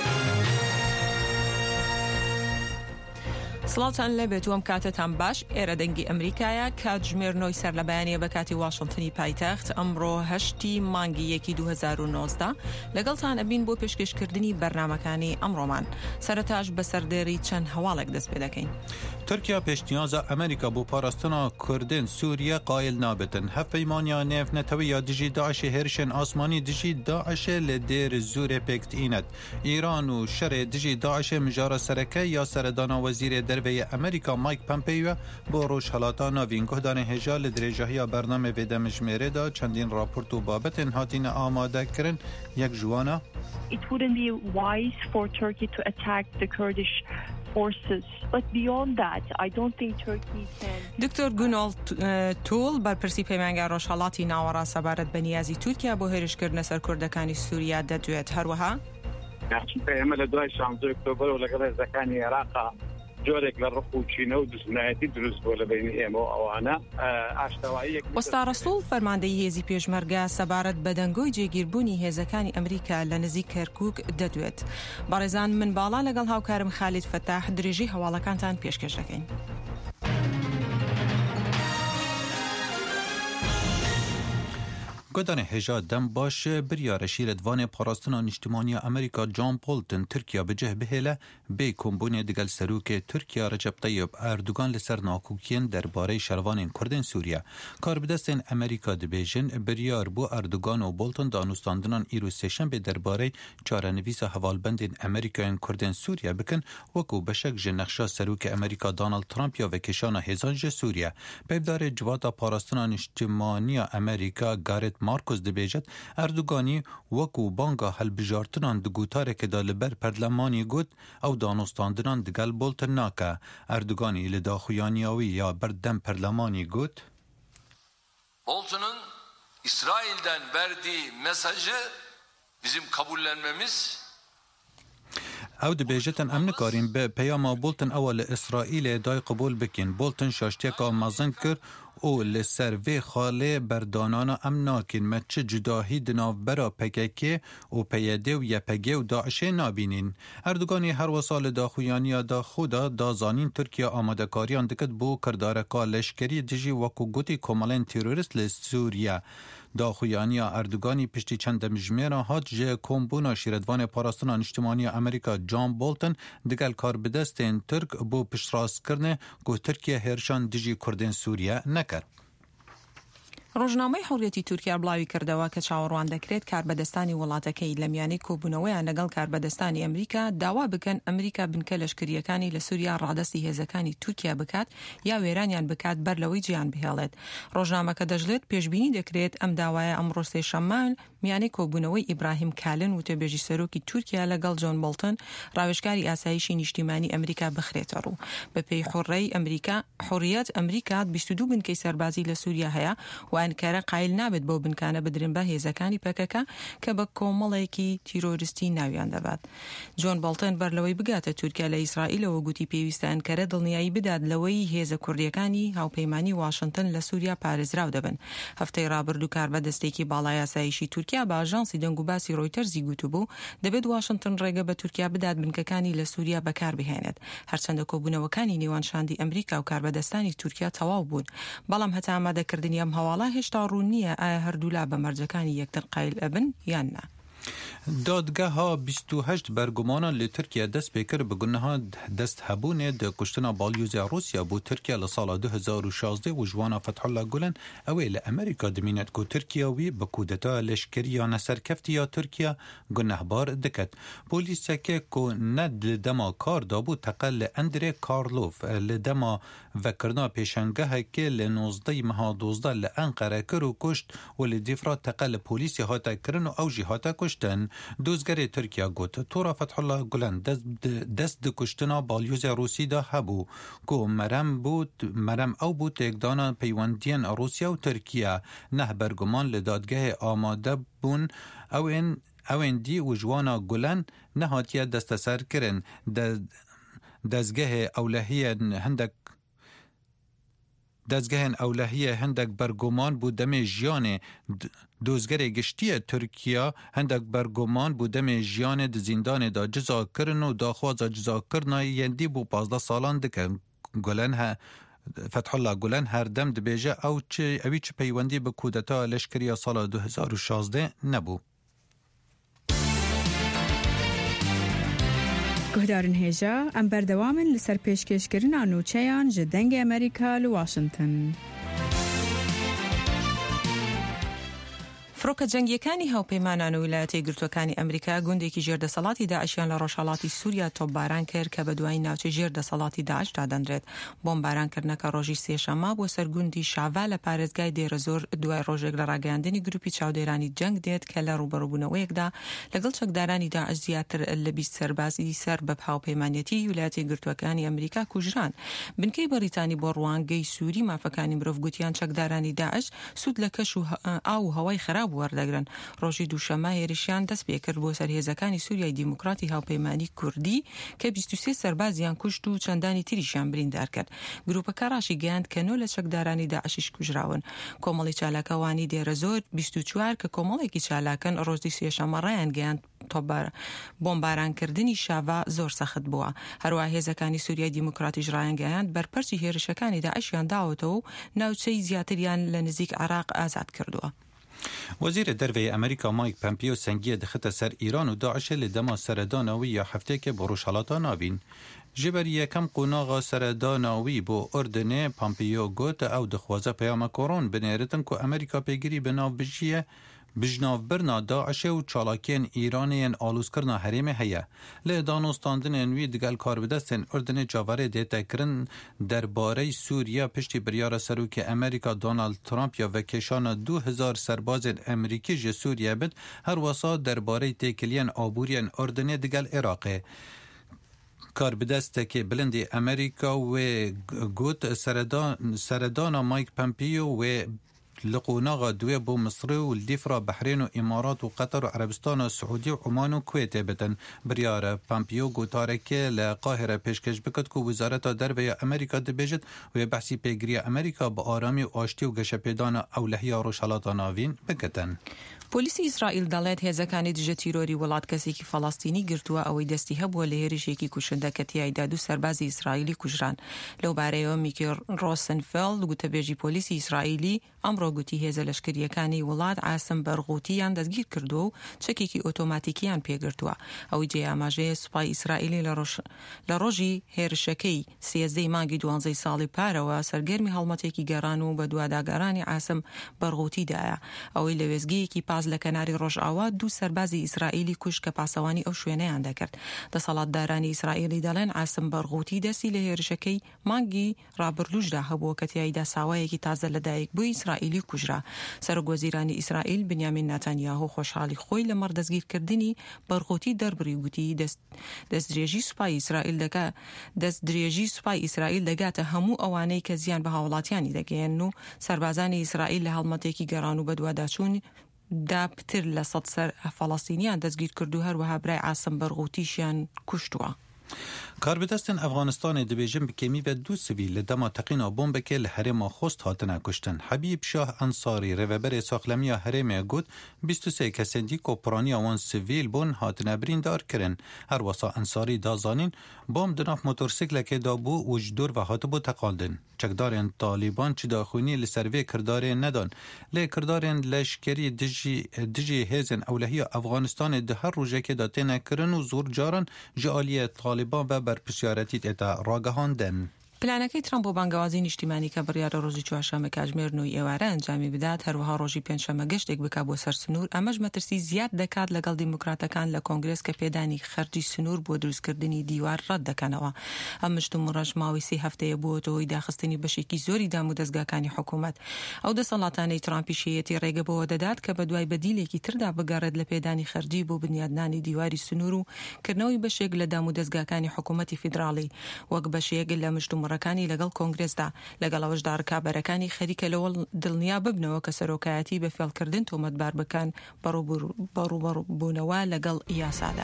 سڵاتان لەبێت وەم کاتتان باش. ئێرە دەنگی ئەمریکایە کاتژمێرنەوەی سەر لە بەیانیە بە کاتی واشنتنی پایتەخت ئەمڕۆ 8 مانگی 2019 لەگەڵتان ئەبین بۆ پێشکەشکردنی بەرنامەکانی ئەمڕۆمان. سەرەتاش بە سەردێری چەند هەواڵێک دەست پێ دەکەین. ترکیا پێشنیازە ئەمریکا بۆ پاراستنا کوردên Sûriye قایل نابێتن. هەفپەیمانیا نێڤنەتەوەیە دژی داعشê هێرشên ئاسمانî دژی داعشê li dêr Zûrê pêktînet. İran û şerê dijî daعشê mijara sereke ya seredana wezîrê derveyê Amerika Mike Pompeo bo rojhelata navîn guhdanê hêja li dirêjahiya bernamê vê demijmêrê da çendîn raport û babetên hatîne amadekirin. Yek ji wan e It wouldn't be wise for Turkey to attack the Kurdish forces. But beyond that, I don't think Turkey can... دکتۆر گونال توول بەرپرسی پەیمانگای ڕۆژهەڵاتی ناوەڕا سەبارەت بە نیازی تورکیا بۆ هێرشکردنە سەر کوردەکانی سووریا دەدوێت. هەروەها ئێمە لە دوای 16 ئۆکتۆبەر و لەگەڵ هێزەکانی عێراقا جۆرێک لە ڕق و چینە و دژمنایەتی دروست بۆ لە بینی ئێمە و ئەوانە ئاشتەواییەک. وەستا ڕەسوول فەرماندەی هێزی پێشمەرگە سەبارەت بە دەنگۆی جێگیربوونی هێزەکانی ئەمریکا لە نزیک کەرکووک دەدوێت. بەڕێزان من باڵا لەگەڵ هاوکارم خالید فەتاح درێژی هەواڵەکانتان پێشکەش دەکەین. گودان هێژا دەم باش بریارەشی لە دوانێ پاراستنا نیشتیمانیە ئەمریکا جان بولتن تورکیا بجه بهێلە بێ کۆمبوونێ دەگەل سەرۆکێ تورکیا ڕەجەب تەیب ئەردوگان لەسەر ناکۆکیên دەربارەی شەروانên کوردên سووریا. کاربدەستên ئەمریکا دەبێژن بریار بۆ ئەردوگان و بولتن دانوستاندنان ئیرۆ سێشەمبێ دەربارەی چارەنویسە هەواڵبەندên ئەمریکایên کوردên سووریا بکن وەکو بەشەک ji نەخشا سەرۆکê ئەمریکا دانالد ترامپ یا vekêşana hêzan ji Sûriye. Pevdarê civata parastina نیشتیمانیە ئەمریکا گارێت مارکوس دەبێژێت ئەردوگانی وەکو بانگا هەلبژارتنان دگوتارێکدا لەبەر پەرلەمانی گوت ئەو دانوستاندنان دگەل بولتن ناکە. ئەردوگانی لە داخویانیاوی یا بەردەم پەرلەمانی گوت Bolton'un İsrail'den verdiği mesajı bizim kabullenmemiz ئەو دەبێژێتن ئەم نکارین بە پەیاما بولتن ئەوە لە ئیسرائیلێ دای قبول بکەین. بولتن شاشتێکا مەزن کرد و لەسەر vê xalê berdانana em nakin me çi cudahî di navbera PKK û PYD û YPG û Daişê nabînin. Erdoganî her wesa li daxuyaniya daxû da dazanîn Tirkiye amadekariyan dikit bû kirdareka leşkerî dijî wekû gotî komelên terorîst li Sûriye. داخویانیا ئەردوگانی پشتی چەند دەمژمێرە هات ji کۆمبوونا şîretvanê parastina نیشتیمانیە ئەمریکا جان بولتن digel karbidestên Tirk بۆ piştrast-kirinê ku Tirkiye hêrşan dijî Kurdên Sûriye nekir. ڕۆژنامەی حوڕیەتی تورکیا بڵاوی کردەوە کە چاوەڕوان دەکرێت کاربەدەستانی وڵاتەکەی لە میانەی کۆبوونەوەیان لەگەڵ کاربەدەستانی ئەمریکا داوا بکەن ئەمریکا بنکە لەشکریەکانی لە سووریا ڕادستی هێزەکانی تورکیا بکات یا وێرانیان بکات بەر لەوەی جیان بهێڵێت. ڕۆژنامەکە دەژڵێت پێشبینی دەکرێت ئەم داوایە ئەمڕۆ سێشەممان میانەی کۆبوونەوەی ئیبراهیم کالن و تێبێژی سەرۆکی تورکیا لەگەڵ جۆن بولتن ڕاوێژکاری ئاسایشی نیشتیمانی ئەمریکا بخرێتە ڕوو. بەپێی حوڕیەت ئەمریکا 22 بنکەی سەربازی لە سووریا هەیە و ئەنکارە قایل نابێت بۆ بنکانە بدرن بە هێزەکانی پەکەکە کە بە کۆمەڵێکی تیرۆریستی ناویان دەبات. جۆن بولتن بەر لەوەی بگاتە تورکیا لە ئیسرائیلەوە گوتی پێویستە ئەنکارە دڵنیایی بدات لەوەی هێزە کوردیەکانی هاوپەیمانی واشنتن لە سووریا پارێزراو دەبن. هەفتەی ڕابردوو کاربەدەستێکی باڵای ئاسایشی تورکیا بە ئاژانسی دەنگ و باسی ڕۆیتەرزی گوتبوو دەبێت واشنتن ڕێگە بە تورکیا بدات بنکەکانی لە سووریا بەکاربهێنێت. هەرچەندە کۆبوونەوەکانی نێوان شاندی ئەمریکا و کاربەدەستانی تورکیا تەواو بوون، بەڵام هەتا ئامادەکردنی ئەم هەواڵە هێشتا ڕوون نییە ئایا هەردوولا بە مەرجەکانی یەکتر قایل ئەبن یان نا. دادگاها 28 برگمانا لی ترکیه دست بکر بگنها دست هبونه ده کشتنا بالیوزی روسیا بو ترکیه لسال 2016 و جوانا فتح الله گلن اوی لامریکا دمینت کو ترکیه وی بکودتا لشکری یا نسرکفتی یا ترکیه گنهبار دکت. پولیس که کو ند دما کار دابو تقل اندره کارلوف لدما وکرنا پیشنگه که لنوزده مها 12 لانقره کرو کشت و لدیفرا تقل پولیسی هاتا کرن و اوجی هاتا کشتن. دوزگری ترکیه گوت تورا فتح الله گلن دست کشتنا بالیوز روسی دا هبو کو مرم او بود اقدانا پیوندین روسیا و ترکیه نه برگمان لدادگاه آماده بون اوین دی و جوانا گلن نهاتیه دست سر کرن دزگاه اولهی هندک برگمان بود دم جیان دوزگری گشتی ترکیه هندک برگمان بودم جیان د زندان دا جزا کرن و داخواز جزا کرن یندی بو 15 سالان دکن گلن فتح الله گلن هر دم دبیجه او چه پیوندی به کودتا لشکری سال 2016 نبو. گهدارن هیجا ام بردوامن لسر پیشکشکرین آنوچهان جدنگ امریکا لواشنطن. فڕۆکە جەنگیەکانی هاوپەیمانان و ویلایەتە یەکگرتووەکانی ئەمریکا گوندێکی ژێردەسەڵاتی داعشیان لە ڕۆژهەڵاتی سووریا تۆپباران کرد کە بە دوای ناوچەی ژێردەسەڵاتی داعش دادەنرێت. بۆمبارانکردنەکە ڕۆژی سێشەممە بۆ سەر گوندی شاوا لە پارێزگای دێرەزۆر دوای ڕۆژێک لە ڕاگەاندنی گروپی چاودێرانی جەنگ دێت کە لە ڕوبەڕووبوونەوەیەکدا لەگەڵ چەکدارانی داعش زیاتر لە 20 سەربازی سەر بە هاوپەیمانەتی ویلایەتە یەکگرتووەکانی ئەمریکا کوژران. بنکەی بەریتانی بۆ ڕوانگەی سووری مافەکانی مرۆڤ گوتیان چەکدارانی داعش سوود لە کەش و ئاو هەوای خراپ وەردەگرن. ڕۆژی دووشەمە هێرشیان دەست پێ کرد بۆ سەرهێزەکانی سووریای دیموکراتی هاوپەیمانی کوردی کە 23 سەربازیان کوشت و چەندانی تریشیان بریندار کرد. گروپەکە ڕاشی گەیاند کە 9 لە چەکدارانی داعشیش کوژراون. کۆمەڵی چالاکەوانی دێرەزۆر 24 کە کۆمەڵێکی چالاکن ڕۆژی سێشەمە ڕایان گەیاند بۆمبارانکردنی شاوا زۆر سەخت بووە. هەروە هێزەکانی سووریای دیموکراتیش ڕایان گەیاند بەرپەرچی هێرشەکانی داعشیان داوەتەوە و ناوچەی زیاتریان لە نزیک عێراق ئازاد کردووە. وزیر دروی امریکا مایک پمپیو سنگی دخت سر ایران و داعش لدما سرداناوی یا هفته که بروشالاتا ناوین. جبر یکم قناغ سرداناوی بو اردنه پمپیو گوت او دخوازه پیام کورون بنیرتن که امریکا پیگیری بناو بجیه بجناف برنا داعش و چالاکین ایرانیان آلوز کرنا حریم هیا. لی دانستاندن انوی دگل کار بدستن اردن جاوره دیتا کرن در باره سوریا پشتی بریار سروک امریکا دونالد ترامپ یا وکشان 2000 سرباز امریکی جه سوریا بد هر وسا در باره تیکلین آبوریان اردن دگل عراقه. کار بدسته که بلندی امریکا و گوت سردان مایک پمپیو و لقوناغا دوی بو مصر و الدفرا بحرين و امارات و قطر و عربستان و سعودی و عمان و کویت بتن. بریار پامپیو گوتارکه لقاهره پیشکش بکد که وزارت دربه امریکا دبیجد و بحثی پیگری امریکا با آرامی و آشتی و گشپیدان اولهی روشالات ناوین بکتن. پۆلیسی ئیسرائیل دەڵێت هێزەکانی دژە تیرۆری وڵات کەسێکی فەڵاستینی گرتووە ئەوەی دەستی هەبووە لە هێرشێکی کوشندە کە تیایدا 2 سەربازی ئیسرائیلی کوژران. لەو بارەیەوە میکی ڕۆسنفێلد گوتەبێژی پۆلیسی ئیسرائیلی ئەمڕۆ گوتی هێزە لەشکریەکانی وڵات عاسم بەرغوتیان دەستگیر کردووە و چەکێکی ئۆتۆماتیکیان پێگرتووە. ئەوەی جێ ئاماژەیە سوپای ئیسرائیلی لە ڕۆژی هێرشەکەی 13 مانگی 12 ساڵی پارەوە سەرگەرمی هەڵمەتێکی گەڕان و بە دوواداگەڕانی عاسم بەرغوتیدایە. ئەوەی لە وێزگەیەکی پاس لە کەناری ڕۆژئاوا 2 سەربازی ئیسرائیلی کوش کە پاسەوانی ئەو شوێنەیان دەکرد. دەسەڵاتدارانی ئیسرائیلی دەڵێن عاسم بەرغوتی دەستی لە هێرشەکەی مانگی ڕابردووشدا هەبووە کە تیایدا ساوایەکی تازە لەدایک بووی ئیسرائیلی کوژرا. سەرۆکوەزیرانی ئیسرائیل بنیامین ناتانیاهو خۆشحاڵی خۆی لە مەڕ دەستگیرکردنی بەرغوتی دەربڕی گوتی دەستدرێژی سوپای ئیسرائیل دەگاتە هەموو ئەوانەی کە زیان بە هاوڵاتیانی دەگەێن و سەربازانی ئیسرائیل لە هەڵمەتێکی گەڕان و بەدواداچوون دا پتر لە 100 سەر فەڵاستینیان دەستگیر کردو هەروەها برای عاسم بەرغوتیشیان کوشتووە. کار بدستن افغانستان دبیجن بکمی و 2 سویل لدما تقینا بمبکه لحرم خوست هاتنه کشتن. حبیب شاه انصاری روبر ساخلمی حرم گود 23 کسندی کوپرانی وان سویل بون هاتنه بریندار کرن. هر وسا انصاری دازانین بام دناف موتورسیکل که دابو وجدور و هاتبو تقالدن. چکدارن طالبان چی داخونی لسروی کردارن ندان. لی کردارن لشکری دجی هزن اولهی افغانستان ده هر روزه که داتنه کرن و زور جارن جالی طالبان و بر پرسیارەتیت ئێتا ڕاگەهاندن. پلانەکەی ترامپ بۆ بانگەوازی نیشتیمانی کە بڕیارە ڕۆژی چوارشەممە کاتژمێر 9 ئێوارە ئەنجامی بدات هەروەها ڕۆژی پێنجشەممە گەشتێک بکات بۆ سەر سنوور ئەمەش مەترسی زیاد دەکات لەگەڵ دیموکراتەکان لە کۆنگرێس کە پێدانی خەرجی سنوور بۆ دروستکردنی دیوار ڕەت دەکەنەوە. ئەم مشتومڕەش ماوەی 3 هەفتەیە بووەتەوەی داخستنی بەشێکی زۆری دام و دەستگاکانی حکوومەت. ئەو دەسەڵاتانەی ترامپیشەیەتی ڕێگە بەوە دەدات کە بە دوای بەدیلێکی تردا بگەڕێت لە پێدانی خەرجی بۆ بنیادنانی دیواری سنوور و کردنەوەی بەشێک لە دام و دەستگاکانی حکوومەتی فیدراڵی وەک بەشێک لە مشتومڕەکانی لەگەڵ کۆنگرێسدا. لەگەڵەوەشدا ڕکابەرەکانی خەریکە لەوە دڵنیا ببنەوە کە سەرۆکایەتی بە فێڵکردن تۆمەتبار بکەن بەڕووبوونەوە لەگەڵ یاسادا.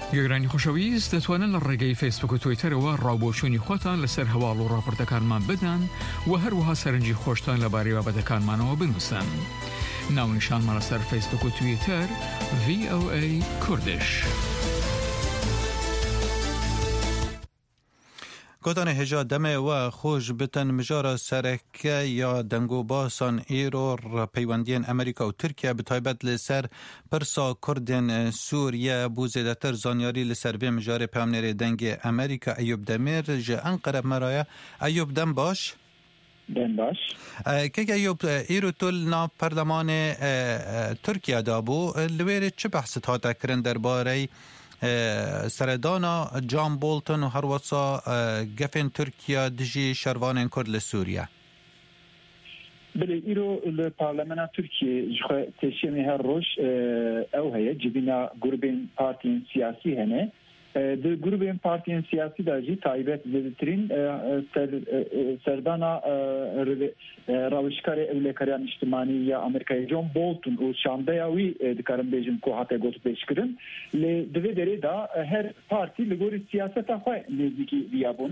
گەگرانی خۆشەویست دەتوانن لە ڕێگەی فیسبوک و تویتەرەوە ڕاوبۆچوونی خۆتان لەسەر هەواڵ و ڕاپۆرتەکانمان بدەن و هەروەها سەرنجی خۆشتان لەبارەی بابەتەکانمانەوە بنووسن. ناونیشانمان لەسەر فیسبوک و تویتەر VOA کوردش. گوتان هجا دمه و خوش بتن مجارا سرکه یا دنگو باسان ایرو پیوندین امریکا و ترکیه بتایبت لسر پرسا کردن سوریه بو زیدتر زانیاری لسر به مجار پیامنیر دنگ امریکا ایوب دمیر جه انقرب مرایه ایوب دم باش؟ دم باش. که ایوب ایرو تول نا پرلمان ترکیه دابو لویر چه بحثت ها تکرن درباره سردانا جان بولتون و هر وصا گفن ترکیه دجی شروان کرد لسوریه بله ایرو لپارلمان ترکیه جخوا تشیمی هر روش او هیا جبینا گروبین پارتین سیاسی هنه در گروبین پارتین سیاسی داجی تایبت زیدترین سردانا راوشکار اولکاریان اجتماعی یا امریکای جان بولتون و شاندایاوی دکارم بیجم که حتی گوت بیش کرن دوی داره دا هر پارتی لگوری سیاست خواه نزدیکی بیابون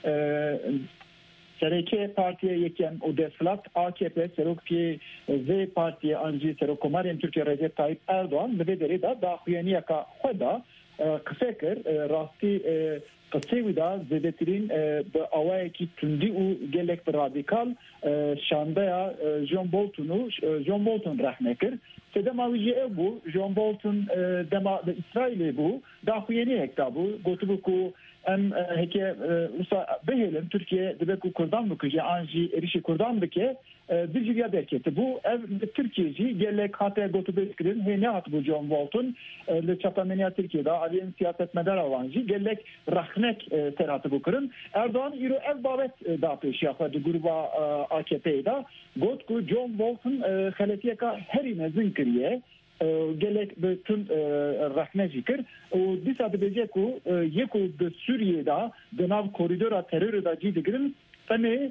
سرکه پارتیه یکم او دسلات AKP سرکه زی پارتیه انجی سرکومارین ترکیه رجب طایب اردوان دوی داره دا داخویانیه که خدا قسەکر ڕاستی قسەیدا زێدەترین بە ئەوەیەکی توندی و gelek رادیکال شاندەیە جۆن بۆلتون ڕەحمە کرد سێدەماویژی ئەو بوو جۆن بۆلتون دەما ئیسرائیلێ بوو داخوێنەیەکدا بوو گوتبوو و ئەم هێکێ بهێلن تورکیە دەبێت و کوردان بکوژێ ئانژی عێریشی کوردان بکێ دژیا دەکێت بوو ئەv تورکیەژی gelek هاتە گوتبێتکردن هێنە هاتبوو جۆن بۆلتون لە چاپەمەنیا تورکیەدا ئەلێن سیاسەتمەدارە وانژی gelek ڕەخنەک تێراتبوو کردن ئەردوان ئیرۆ ئەv بابەت داپێشیا خۆ گروپا AKP'da got ku John Bolton xeletiyeka herî mezin kiriye gelek bütün rahmeci kir û dîsa dibêje ku yek û di Sûriyê da di nav koridora terorê da cî digirin Bale,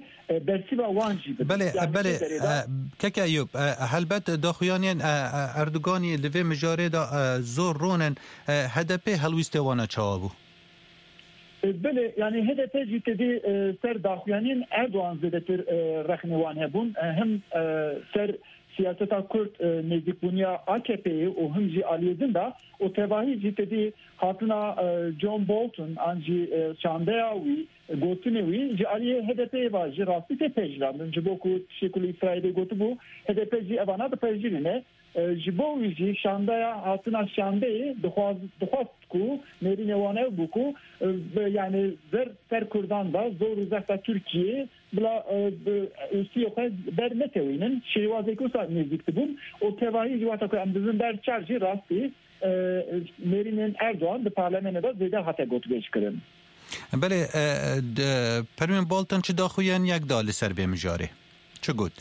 keke Eyüp, helbet daxuyanên Erdoganî li vê mijarê da zor ronin HDP helwîstê wana çawa bû. بله yani HDP jîtedî ser daxuyanên Erdogan zêdetir rexnewan hebûn hem ser siyaseta Kurd nêzdîkbûniya AKP'yê û him jî aliyedin da û tevahî jîtedî hatina John Bolton an jî şandeya wî gotinê wî ji aliyê HDP'yê va ji rastî tê pejirandin ji bo ku Şêkulî İsraîlê gotibû HDP jî evana dipejirîne ji bo wî jî şandeya hatina şandeyê dixwast ku nêrînê wan ew bû ku yani ser Kurdan da zor û zehta Tirkiyê bila ûstiyê xwe bernetewînin şêwazekî wisa nêzik dibûn û tevahî ji wata ku em dizin berçar jî rastî nêrînên Erdogan di parlemenê da zêde hate gotûbêjkirin. بله پروین بولتن چه داخوین یک دالی سر به مجاره چه گود؟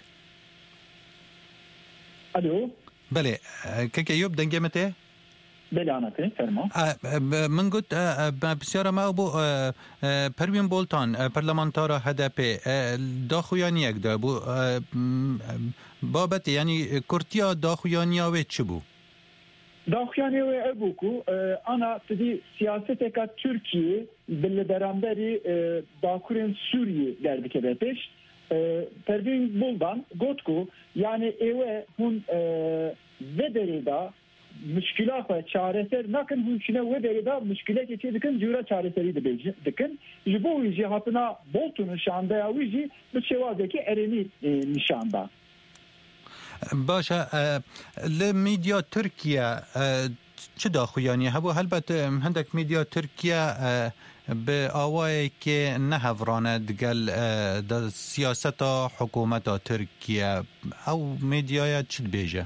الو بله که یوب دنگه مته؟ بله آنکه فرما من گود بسیار ما بو پروین بولتن پرلمانتارا HDP داخوین یک دا بو بابت یعنی کرتیا داخوینی آوه چه بو؟ داخویانی و ابوکو انا تدی سیاست که ترکیه بله درامداری باکورین سوریه دردike به پیش پروین بولdan گوتکو yani eve hun ve derida müşkilat ve çareser nakın hüküne ve derida müşkilat geçe dikin cura çareseri de dikin bu izi hatına Bolton'un şanda ya izi bu şevadaki ereni nişanda. باشا لميديا تركيا چه داخویانی هبو هلبت هندک میدیا ترکیه به آوایی که نهورانه دگل دا سیاست حکومت ترکیه او میدیای چی بیجه؟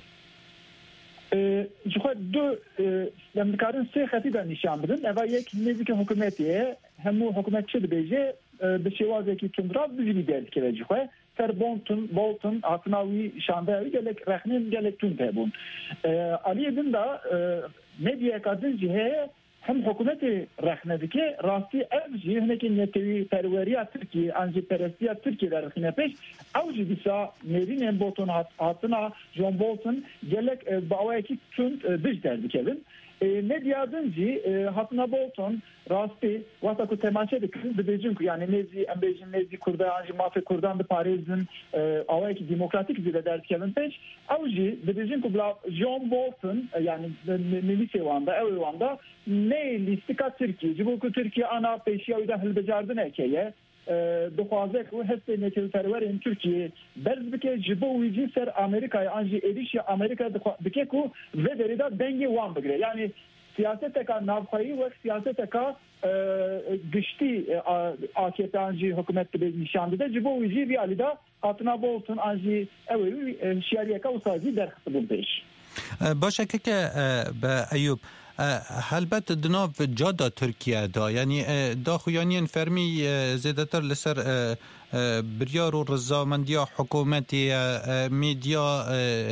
جوخه دو لمدکارن سه خطی دا نشان بدن اول یک نزدیک حکومتیه همو حکومت چی بیجه به شوازه که تندرا بزیلی دید که جوخه Ser Bolton atnavi şandavi gelek rexnin gelek tun tebun. Aliyedin da medyaya kadın cihe هم حکومت رخنه راستی اوجی هنکی نتوی پروریا ترکیه انجی پرستیا ترکیه در خینه پیش اوجی بیسا میرین بولتون هاتنا جون بولتون گلک باوی کی چون دیجیتال بکردن مدیادنجی هاتنا بولتون راستی وقتا کو تماشا دکن دبیجن کو یعنی نزی امبیجن نزی کردان انجی مافی کردان ده پاریزن اوی کی دموکراتیک زیده در کردن پیش اوجی دبیجن کو بلا جون بولتون یعنی ملیسی واندا اوی واندا نه لیستیکا ترکیه جبو کو ترکیه انا پیشیاوی ده هلبجاردن اکیه دخوازه که هست نتیل پرورین ترکیه برز بکه جبو ویجی سر امریکای انجی ایدیشی امریکا بکه که و دریده دنگی وان بگره یعنی سیاست که نافخایی و سیاست که گشتی AKP انجی حکومت به نشان داده جبو ویجی بیالی ده هاتنا بولتون انجی اوی شیاریه که وسازی در خطبون پیش باشه که به ایوب هلبت دناف جادا ترکیه دا یعنی دا خویانین فرمی زیادتر لسر بریار و رضامندی حکومتی میدیا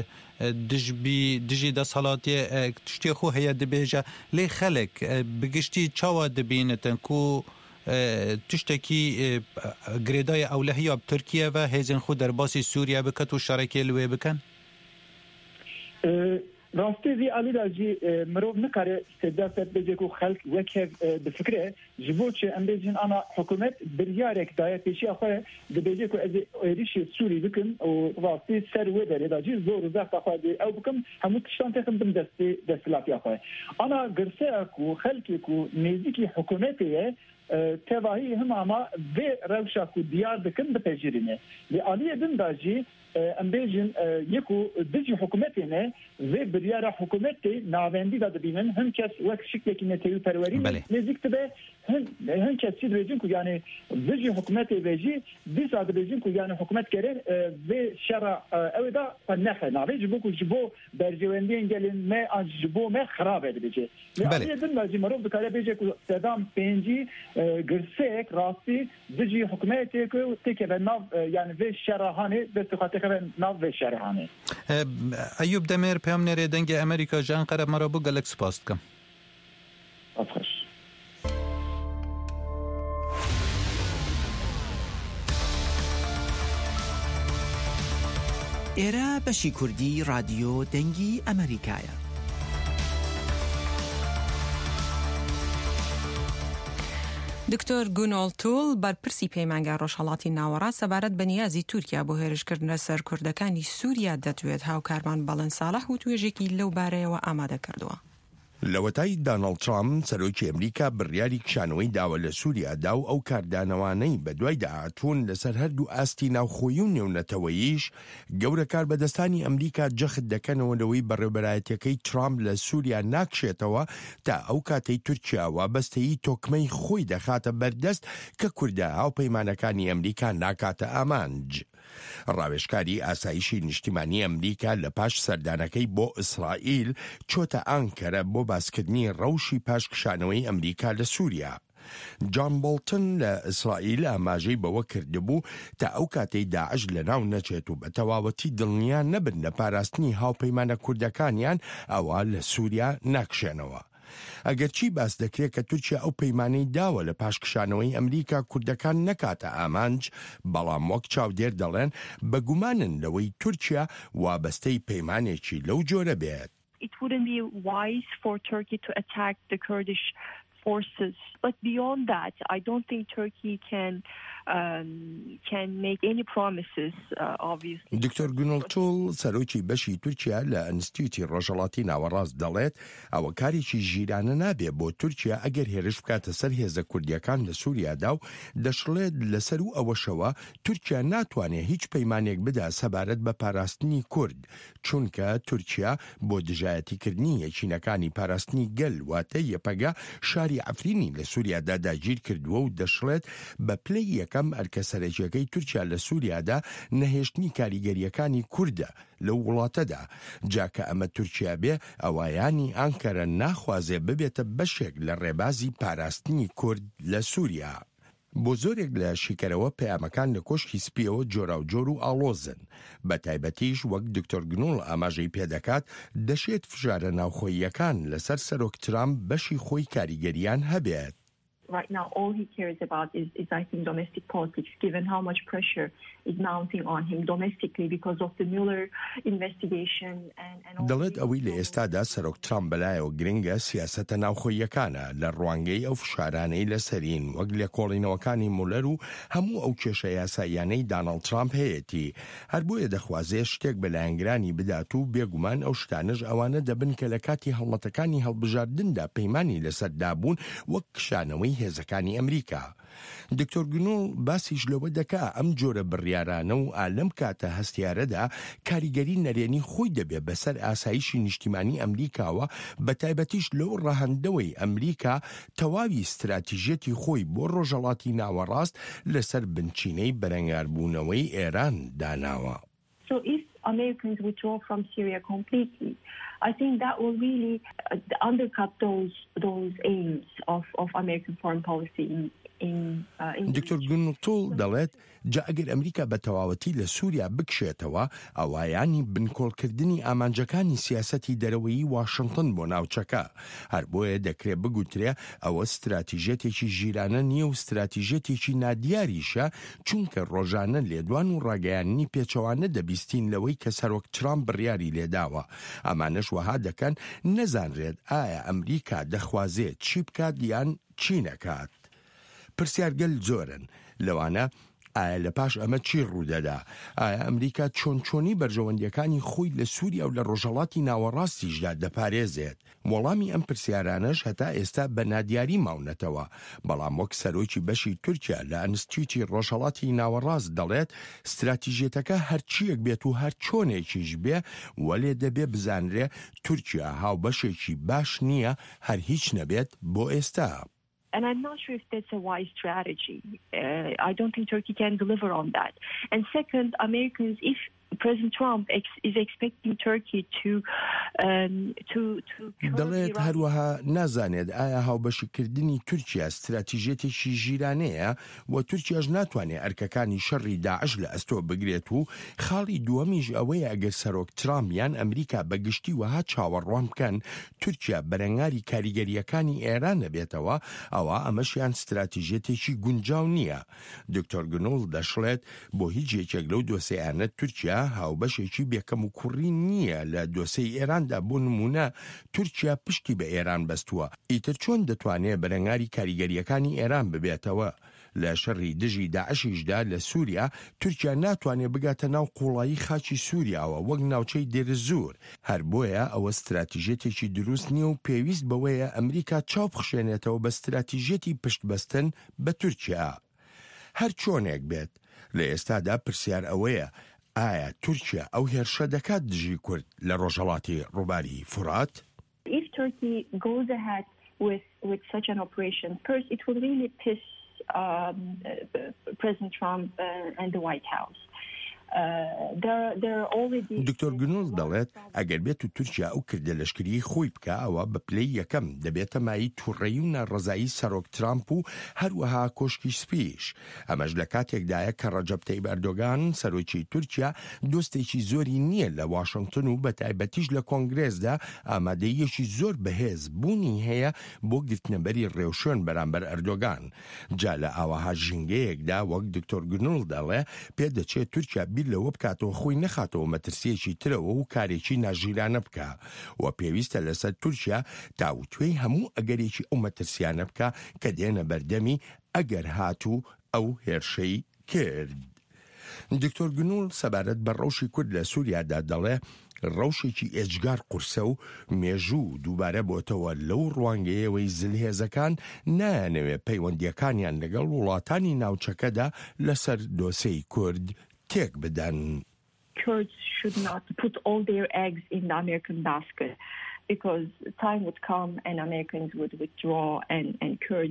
دجی دا صلاتی تشتی خو هیا دبیجه لی خلق بگشتی چاوا دبینتن کو تشتکی گریدای اولهی ترکیه و هیزن خود در باسی سوریه بکت و شرکی لوی بکن؟ راستی زی علی راجی مروف نکاره استداد بجه کو خلق وکه بفکره جبوت اندیجن انا حکومت بریارک دای پیشی آخه بجه کو از ایریش سوری بکن و راستی سر و داره راجی زور زخت آخه او بکم همو تشتان تخم بم دستلاتی آخه انا گرسه کو خلقی کو نزدیکی حکومتیه تواهی هم اما به روشا کو دیار بکن بپیجرینه لی علی دن راجی امبیجن یکو دیجی حکومتینه و بریار حکومتی ناوندی داده بینن هم کس وقت شکلی که نتیل پروری نزدیک تبه هم کسی دویجن که یعنی دیجی حکومتی ویجی دیس داده بیجن که یعنی حکومت کرن و شرع اویدا فنخه ناوی جبو که جبو برجواندی انگلین ما جبو ما خرابه بیجه لیایی دن باجی مروف بکاره بیجه که صدام پینجی گرسک راستی دیجی حکومتی که تیکه به ناو یعنی و شرعهانه دستخاطی ایوب دمیر پیام نری دنگ امریکا جان قرب مرا بو گلک سپاس کم افخش ئێرە بەشی کوردی رادیۆ دەنگی ئەمریکایە. دکتۆر گونۆڵتوڵ بەرپرسی پەیمانگای ڕۆژهەڵاتی ناوەڕاست سەبارەت بە نیازی تورکیا بۆ هێرشکردنە سەر کوردەکانی سووریا دەتوێت هاوکارمان بەڵێن ساڵح و توێژێکی لەو بارەیەوە ئامادە کردووە. لەوەتای داناڵد ترامپ سەرۆکی ئەمریکا بڕیاری کشانەوەی داوە لە سووریادا و ئەو کاردانەوانەی بە دوای داهاتوون لەسەر هەردوو ئاستی ناوخۆیی و نێونەتەوەییش گەورە کاربەدەستانی ئەمریکا جەخت دەکەنەوە لەوەی بەڕێوەبەرایەتەکەی ترامپ لە سووریا ناکشێتەوە تا ئەو کاتەی تورکیا وابەستەیی تۆکمەی خۆی دەخاتە بەردەست کە کوردە هاوپەیمانەکانی ئەمریکا ناکاتە ئامانج. ڕاوێژکاری ئاسایشی نیشتیمانی ئەمریکا لە پاش سەردانەکەی بۆ ئیسرائیل چۆتە ئانکەرە بۆ باسکردنی ڕەوشی پاشکشانەوەی ئەمریکا لە سووریا. جان بولتن لە ئیسرائیل ئاماژەی بەوە کردبوو تا ئەو کاتەی داعش لە ناو نەچێت و بە تەواوەتی دڵنیا نەبن لە پاراستنی هاوپەیمانە کوردەکانیان ئەوە لە سووریا ناکشێنەوە. ئەگەرچی باس دەکرێت کە تورکیا ئەو پەیمانەی داوە لە پاشکشانەوەی ئەمریکا کوردەکان نەکاتە ئامانج، بەڵام وەک چاودێر دەڵێن بەگومانن لەوەی تورکیا وابەستەی پەیمانێکی لەو جۆرە بێت. It wouldn't be wise for Turkey to attack the Kurdish forces. But beyond that, I don't think Turkey can make any promises, obviously. دکتۆر گونۆڵتوڵ سەرۆکی بەشی تورکیا لە ئینستیتوتی ڕۆژهەڵاتی ناوەڕاست دەڵێت ئەوە کارێکی ژیرانە نابێت بۆ تورکیا ئەگەر هێرش بکاتە سەر هێزە کوردیەکان لە سووریادا و دەشڵێت لەسەر و ئەوەشەوە تورکیا ناتوانێت هیچ پەیمانێک بدا سەبارەت بە پاراستنی کورد، چونکە تورکیا بۆ دژایەتیکردنی یەکینەکانی پاراستنی گەل واتە یەپەگا شاری عەفرینی لە سووریادا داگیر کردووە و دەشڵێت بە پلەی یەکەم ئەرکە سەرەکیەکەی تورکیا لە سووریادا نەهێشتنی کاریگەریەکانی کووردە لەو وڵاتەدا، جاکە ئەمە تورکیا بێ ئەوایانی ئانکەرە ناخوازێ ببێتە بەشێک لە ڕێبازی پاراستنی کورد لە سووریا. بۆ زۆرێک لە شیکەرەوە پەیامەکان لە کۆشکی سپیەوە جۆراوجۆر و ئاڵۆزن بە تایبەتیش وەک دکتۆر گنۆڵ ئاماژەی پێدەکات دەشێت فژارە ناوخۆییەکان لەسەر سەرۆک ترامپ بەشی خۆی کاریگەریان هەبێت. Right now, all he cares about is I think, domestic politics, given how much pressure is mounting on him domestically because of the Mueller investigation and دەڵێت ئەوەی لە ئێستادا سەرۆک ترامپ بەلایەوە گرنگە سیاسەتە ناوخۆییەکانە لە ڕوانگەی ئەو فشارانەی لەسەرین وەک لە کۆڵینەوەکانی مولەر و هەموو ئەو کێشە یاساییانەی داناڵد ترامپ هەیەتی هەر بۆیە دەخوازێ شتێک بە لایەنگرانی بدات و بێگومان ئەو شتانەش ئەوانە دەبن کە لە کاتی هەڵمەتەکانی هەڵبژاردندا پەیمانی لەسەردا بوون وەک کشانەوەی هێزەکانی ئەمریکا. دکتۆر گنۆڵ باسیش لەوە دەکا ئەم جۆرە بڕیارانە و ئالەم کاتە هەستیارەدا کاریگەری نەرێنی خۆی دەبێ بەسەر ئاسایشی نیشتیمانی ئەمریکاوە بە تایبەتیش لەو ڕەهەندەوەی ئەمریکا تەواوی استراتیژێتی خۆی بۆ ڕۆژهەڵاتی ناوەڕاست لەسەر بنچینەی بەرەنگاربوونەوەی ئێران داناوە. So if Americans withdraw from Syria completely, I think that will really undercut those aims of American foreign policy دکتۆر گونتۆڵ دەڵێت جا ئەگەر ئەمریکا بە تەواوەتی لە سووریا بکشێتەوە ئەوایانی بنکۆڵکردنی ئامانجەکانی سیاسەتی دەرەوەیی واشنگتن بۆ ناوچەکە هەر بۆیە دەکرێت بگوترێ ئەوە استراتیژێتێکی ژیرانە نییە و استراتیژێتێکی نادیاریشە چونکە ڕۆژانە لێدوان و ڕاگەیاننی پێچەوانە دەبیستین لەوەی کە سەرۆک ترامپ بڕیاری لێداوە ئەمانەش وەها دەکەن نەزانرێت ئایا ئەمریکا دەخوازێت چی بکات یان چی نەکات. پرسیارگەل زۆرن لەوانە ئایا لە پاش ئەمە چی ڕوودەدا ئایا ئەمریکا چۆنچۆنی بەرژەوەندیەکانی خۆی لە سووریا و لە ڕۆژهەڵاتی ناوەڕاستیشدا دەپارێزێت. وەڵامی ئەم پرسیارانەش هەتا ئێستا بە نادیاری ماونەتەوە بەڵام وەک سەرۆکی بەشی تورکیا لە ئەنستیتوتی ڕۆژهەڵاتی ناوەڕاست دەڵێت استراتیژێتەکە هەرچیەک بێت و هەر چۆنێکیش بێ وەلێ دەبێ بزانرێ تورکیا هاوبەشێکی باش نییە هەر هیچ نەبێت بۆ ئێستا. And I'm not sure if that's a wise strategy. I don't think Turkey can deliver on that. And second, Americans, if President Trump is expecting Turkey to دەڵێت هەروەها نازانێت ئایا هاوبەشیکردنی تورکیا استراتیژێتێکی ژیرانەیە و تورکیاش ناتوانێت ئەرکەکانی شەڕی داعش لە ئەستۆ بگرێت و خاڵی دووەمیش ئەوەیە ئەگەر سەرۆک ترامپ یان ئەمریکا بەگشتی وەها چاوەڕوان بکەن تورکیا بەرەنگاری کاریگەریەکانی ئێران نەبێتەوە ئەوە ئەمەشیان استراتیژێتێکی گونجاو نییە. دکتۆر گنۆڵ دەشڵێت بۆ هیچ یەکێک لەو دۆسەیانە تورکیا هاوبەشێکی بێکەم و کوڕی نییە لە دۆسەی ئێراندا بۆ نمونە تورکیا پشتی بە ئێران بەستووە ئیتر چۆن دەتوانێت بەرەنگاری کاریگەریەکانی ئێران ببێتەوە لە شەڕی دژی داعشیشدا لە سووریا تورکیا ناتوانێت بگاتە ناو قوڵایی خاچی سووریاوە وەک ناوچەی دێرزور هەر بۆیە ئەوە استراتیژێتێکی دروست نییە و پێویست بەوەیە ئەمریکا چاو بخشێنێتەوە بە استراتیژێتی پشتبەستن بە تورکیا. هەر چۆنێک بێت لە ئێستادا پرسیار ئەوەیە ئایا تورکیا ئەو هێرشە دەکات دژی کورد لە ڕۆژهەڵاتی ڕووباری فورات؟ If Turkey goes ahead with such an operation, first it will really piss President Trump and the White House. دکتۆر گنۆڵ دەڵێت ئەگەر بێت و تورکیا ئەو کردە لەشکری خۆی بکە ئەوە بە پلەی یەکەم دەبێتە مای تووڕێی و ناڕەزایی سەرۆک ترامپ و هەروەها کۆشکی سپیش ئەمەش لە کاتێکدایە کە ڕەجەب تەیب ئەردۆغان سەرۆکی تورکیا دۆستێکی زۆری نییە لە واشنگتن و بە تایبەتیش لە کۆنگرێسدا ئامادەیەکی زۆر بەهێز بوونی هەیە بۆ گرتنەبەری ڕێوشێن بەرامبەر ئەردۆغان. جا لە ئاوەها ژینگەیەکدا وەک دکتۆر گنۆڵ دەڵێ پێدەچێت تورکیا لەوە بکاتەوە خۆی نەخاتەوە مەترسیەکی ترەوە و کارێکی ناژیرانە بکە و پێویستە لەسەر تورکیا تاوتوێی هەموو ئەگەرێکی ئەو مەترسیانە بکە کە دێنە بەردەمی ئەگەر هاتوو ئەو هێرشەی کرد. دکتۆر گنۆڵ سەبارەت بە ڕەوشی کورد لە سووریادا دەڵێ ڕەوشێکی ئێجگار قورسە و مێژوو دووبارە بۆتەوە لەو ڕوانگەیەوەی زلهێزەکان نایانەوێت پەیوەندیەکانیان لەگەڵ وڵاتانی ناوچەکەدا لەسەر دۆسەی کورد تێک بدەن. Kurds should not put all their eggs in the American basket because time would come and Americans would withdraw and Kurds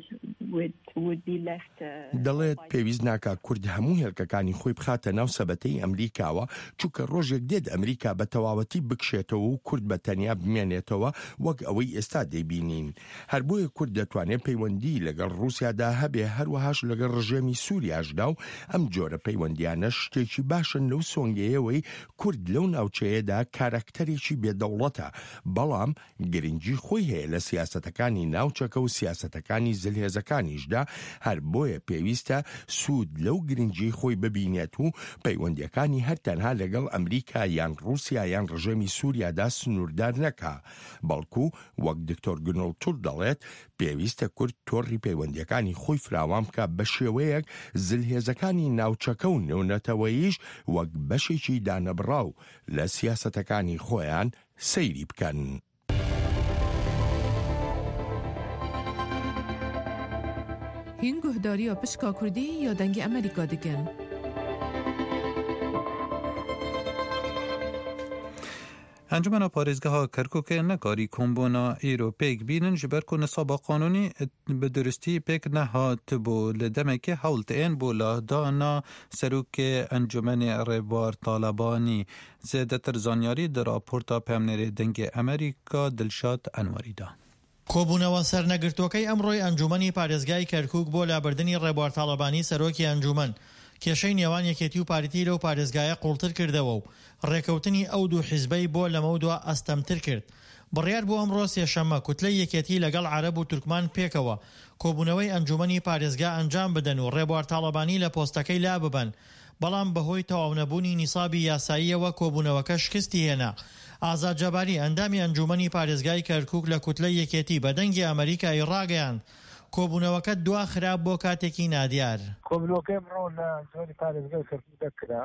would be left. دەڵێت پێویست ناکات کورد هەموو هێلکەکانی خۆی بخاتە ناو سەبەتەی ئەمریکاوە چونکە ڕۆژێک دێت ئەمریکا بە تەواوەتی بکشێتەوە و کورد بە تەنیا بمێنێتەوە وەک ئەوەی ئێستا دەیبینین. هەر بۆیە کورد دەتوانێت پەیوەندی لەگەڵ رووسیادا هەبێ هەروەهاش لەگەڵ ڕژێمی سووریاشدا و ئەم جۆرە پەیوەندیانە شتێکی باشن لەو سۆنگەیەوەی کورد لەو ناوچەیەدا کارەکتەرێکی بێدەوڵەتە بەڵام گرنگی خۆی هەیە لە سیاسەتەکانی ناوچەکە و سیاسەتەکانی زلهێزەکانیشدا هەر بۆیە پێویستە سوود لەو گرنگی خۆی ببینێت و پەیوەندیەکانی هەر تەنها لەگەڵ ئەمریکا یان رووسیا یان ڕژێمی سووریادا سنووردار نەکا بەڵکو وەک دکتۆر گنۆڵتور دەڵێت پێویستە کورد تۆڕی پەیوەندیەکانی خۆی فراوان بکە بە شێوەیەک زلهێزەکانی ناوچەکە و نێونەتەوەییش وەک بەشێکی دانەبڕاو لە سیاسەتەکانی خۆیان سەیری بکەن. هین گهداری پشکا کردی یا دنگ امریکا دیگن؟ انجمن پارێزگەها کەرکووکە نەکاری کۆمبۆنا ئێرۆپێک بینن ji ber ku nisaba qanûnî bi duristî pêk nehatibû li demekê hewl tên bû ladana serokê Encûmenê Rêbar Talebanî zêdetir zanyarî di raporta Pemnêrê Dengê Amerîka Dilşad Enwerî da. کۆبوونەوە سەرنەگرتوەکەی ئەمڕۆی ئەنجومەنی پارێزگای کەرکووک بۆ لابردنی ڕێبوار تاڵەبانی سەرۆکی ئەنجومەن کێشەی نێوان یەکێتی و پارتی لەو پارێزگایە قوڵتر کردەوە و ڕێکەوتنی ئەو دوو حیزبەی بۆ لەمە دووە ئەستەمتر کرد. بڕیار بۆ ئەمڕۆ سێشەممە کوتلەی یەکێتی لەگەڵ عەرەب و تورکمان پێکەوە کۆبوونەوەی ئەنجومەنی پارێزگا ئەنجام بدەن و ڕێبوار تاڵەبانی لە پۆستەکەی لا ببەن بەڵام بەهۆی تەواونەبوونی نیسابی یاساییەوە کۆبوونەوەکە شکستی هێنا. ئازاد جەباری ئەندامی ئەنجومەنی پارێزگای کەرکووک لە کوتلەی یەکێتی بە دەنگی ئەمریکای ڕاگەیاند کۆبوونەوەکە دوا خراپ بۆ کاتێکی نادیار. کۆبوونەوەکەی ئەمڕۆ لە زۆری پارێزگای کەرکووک دەکرا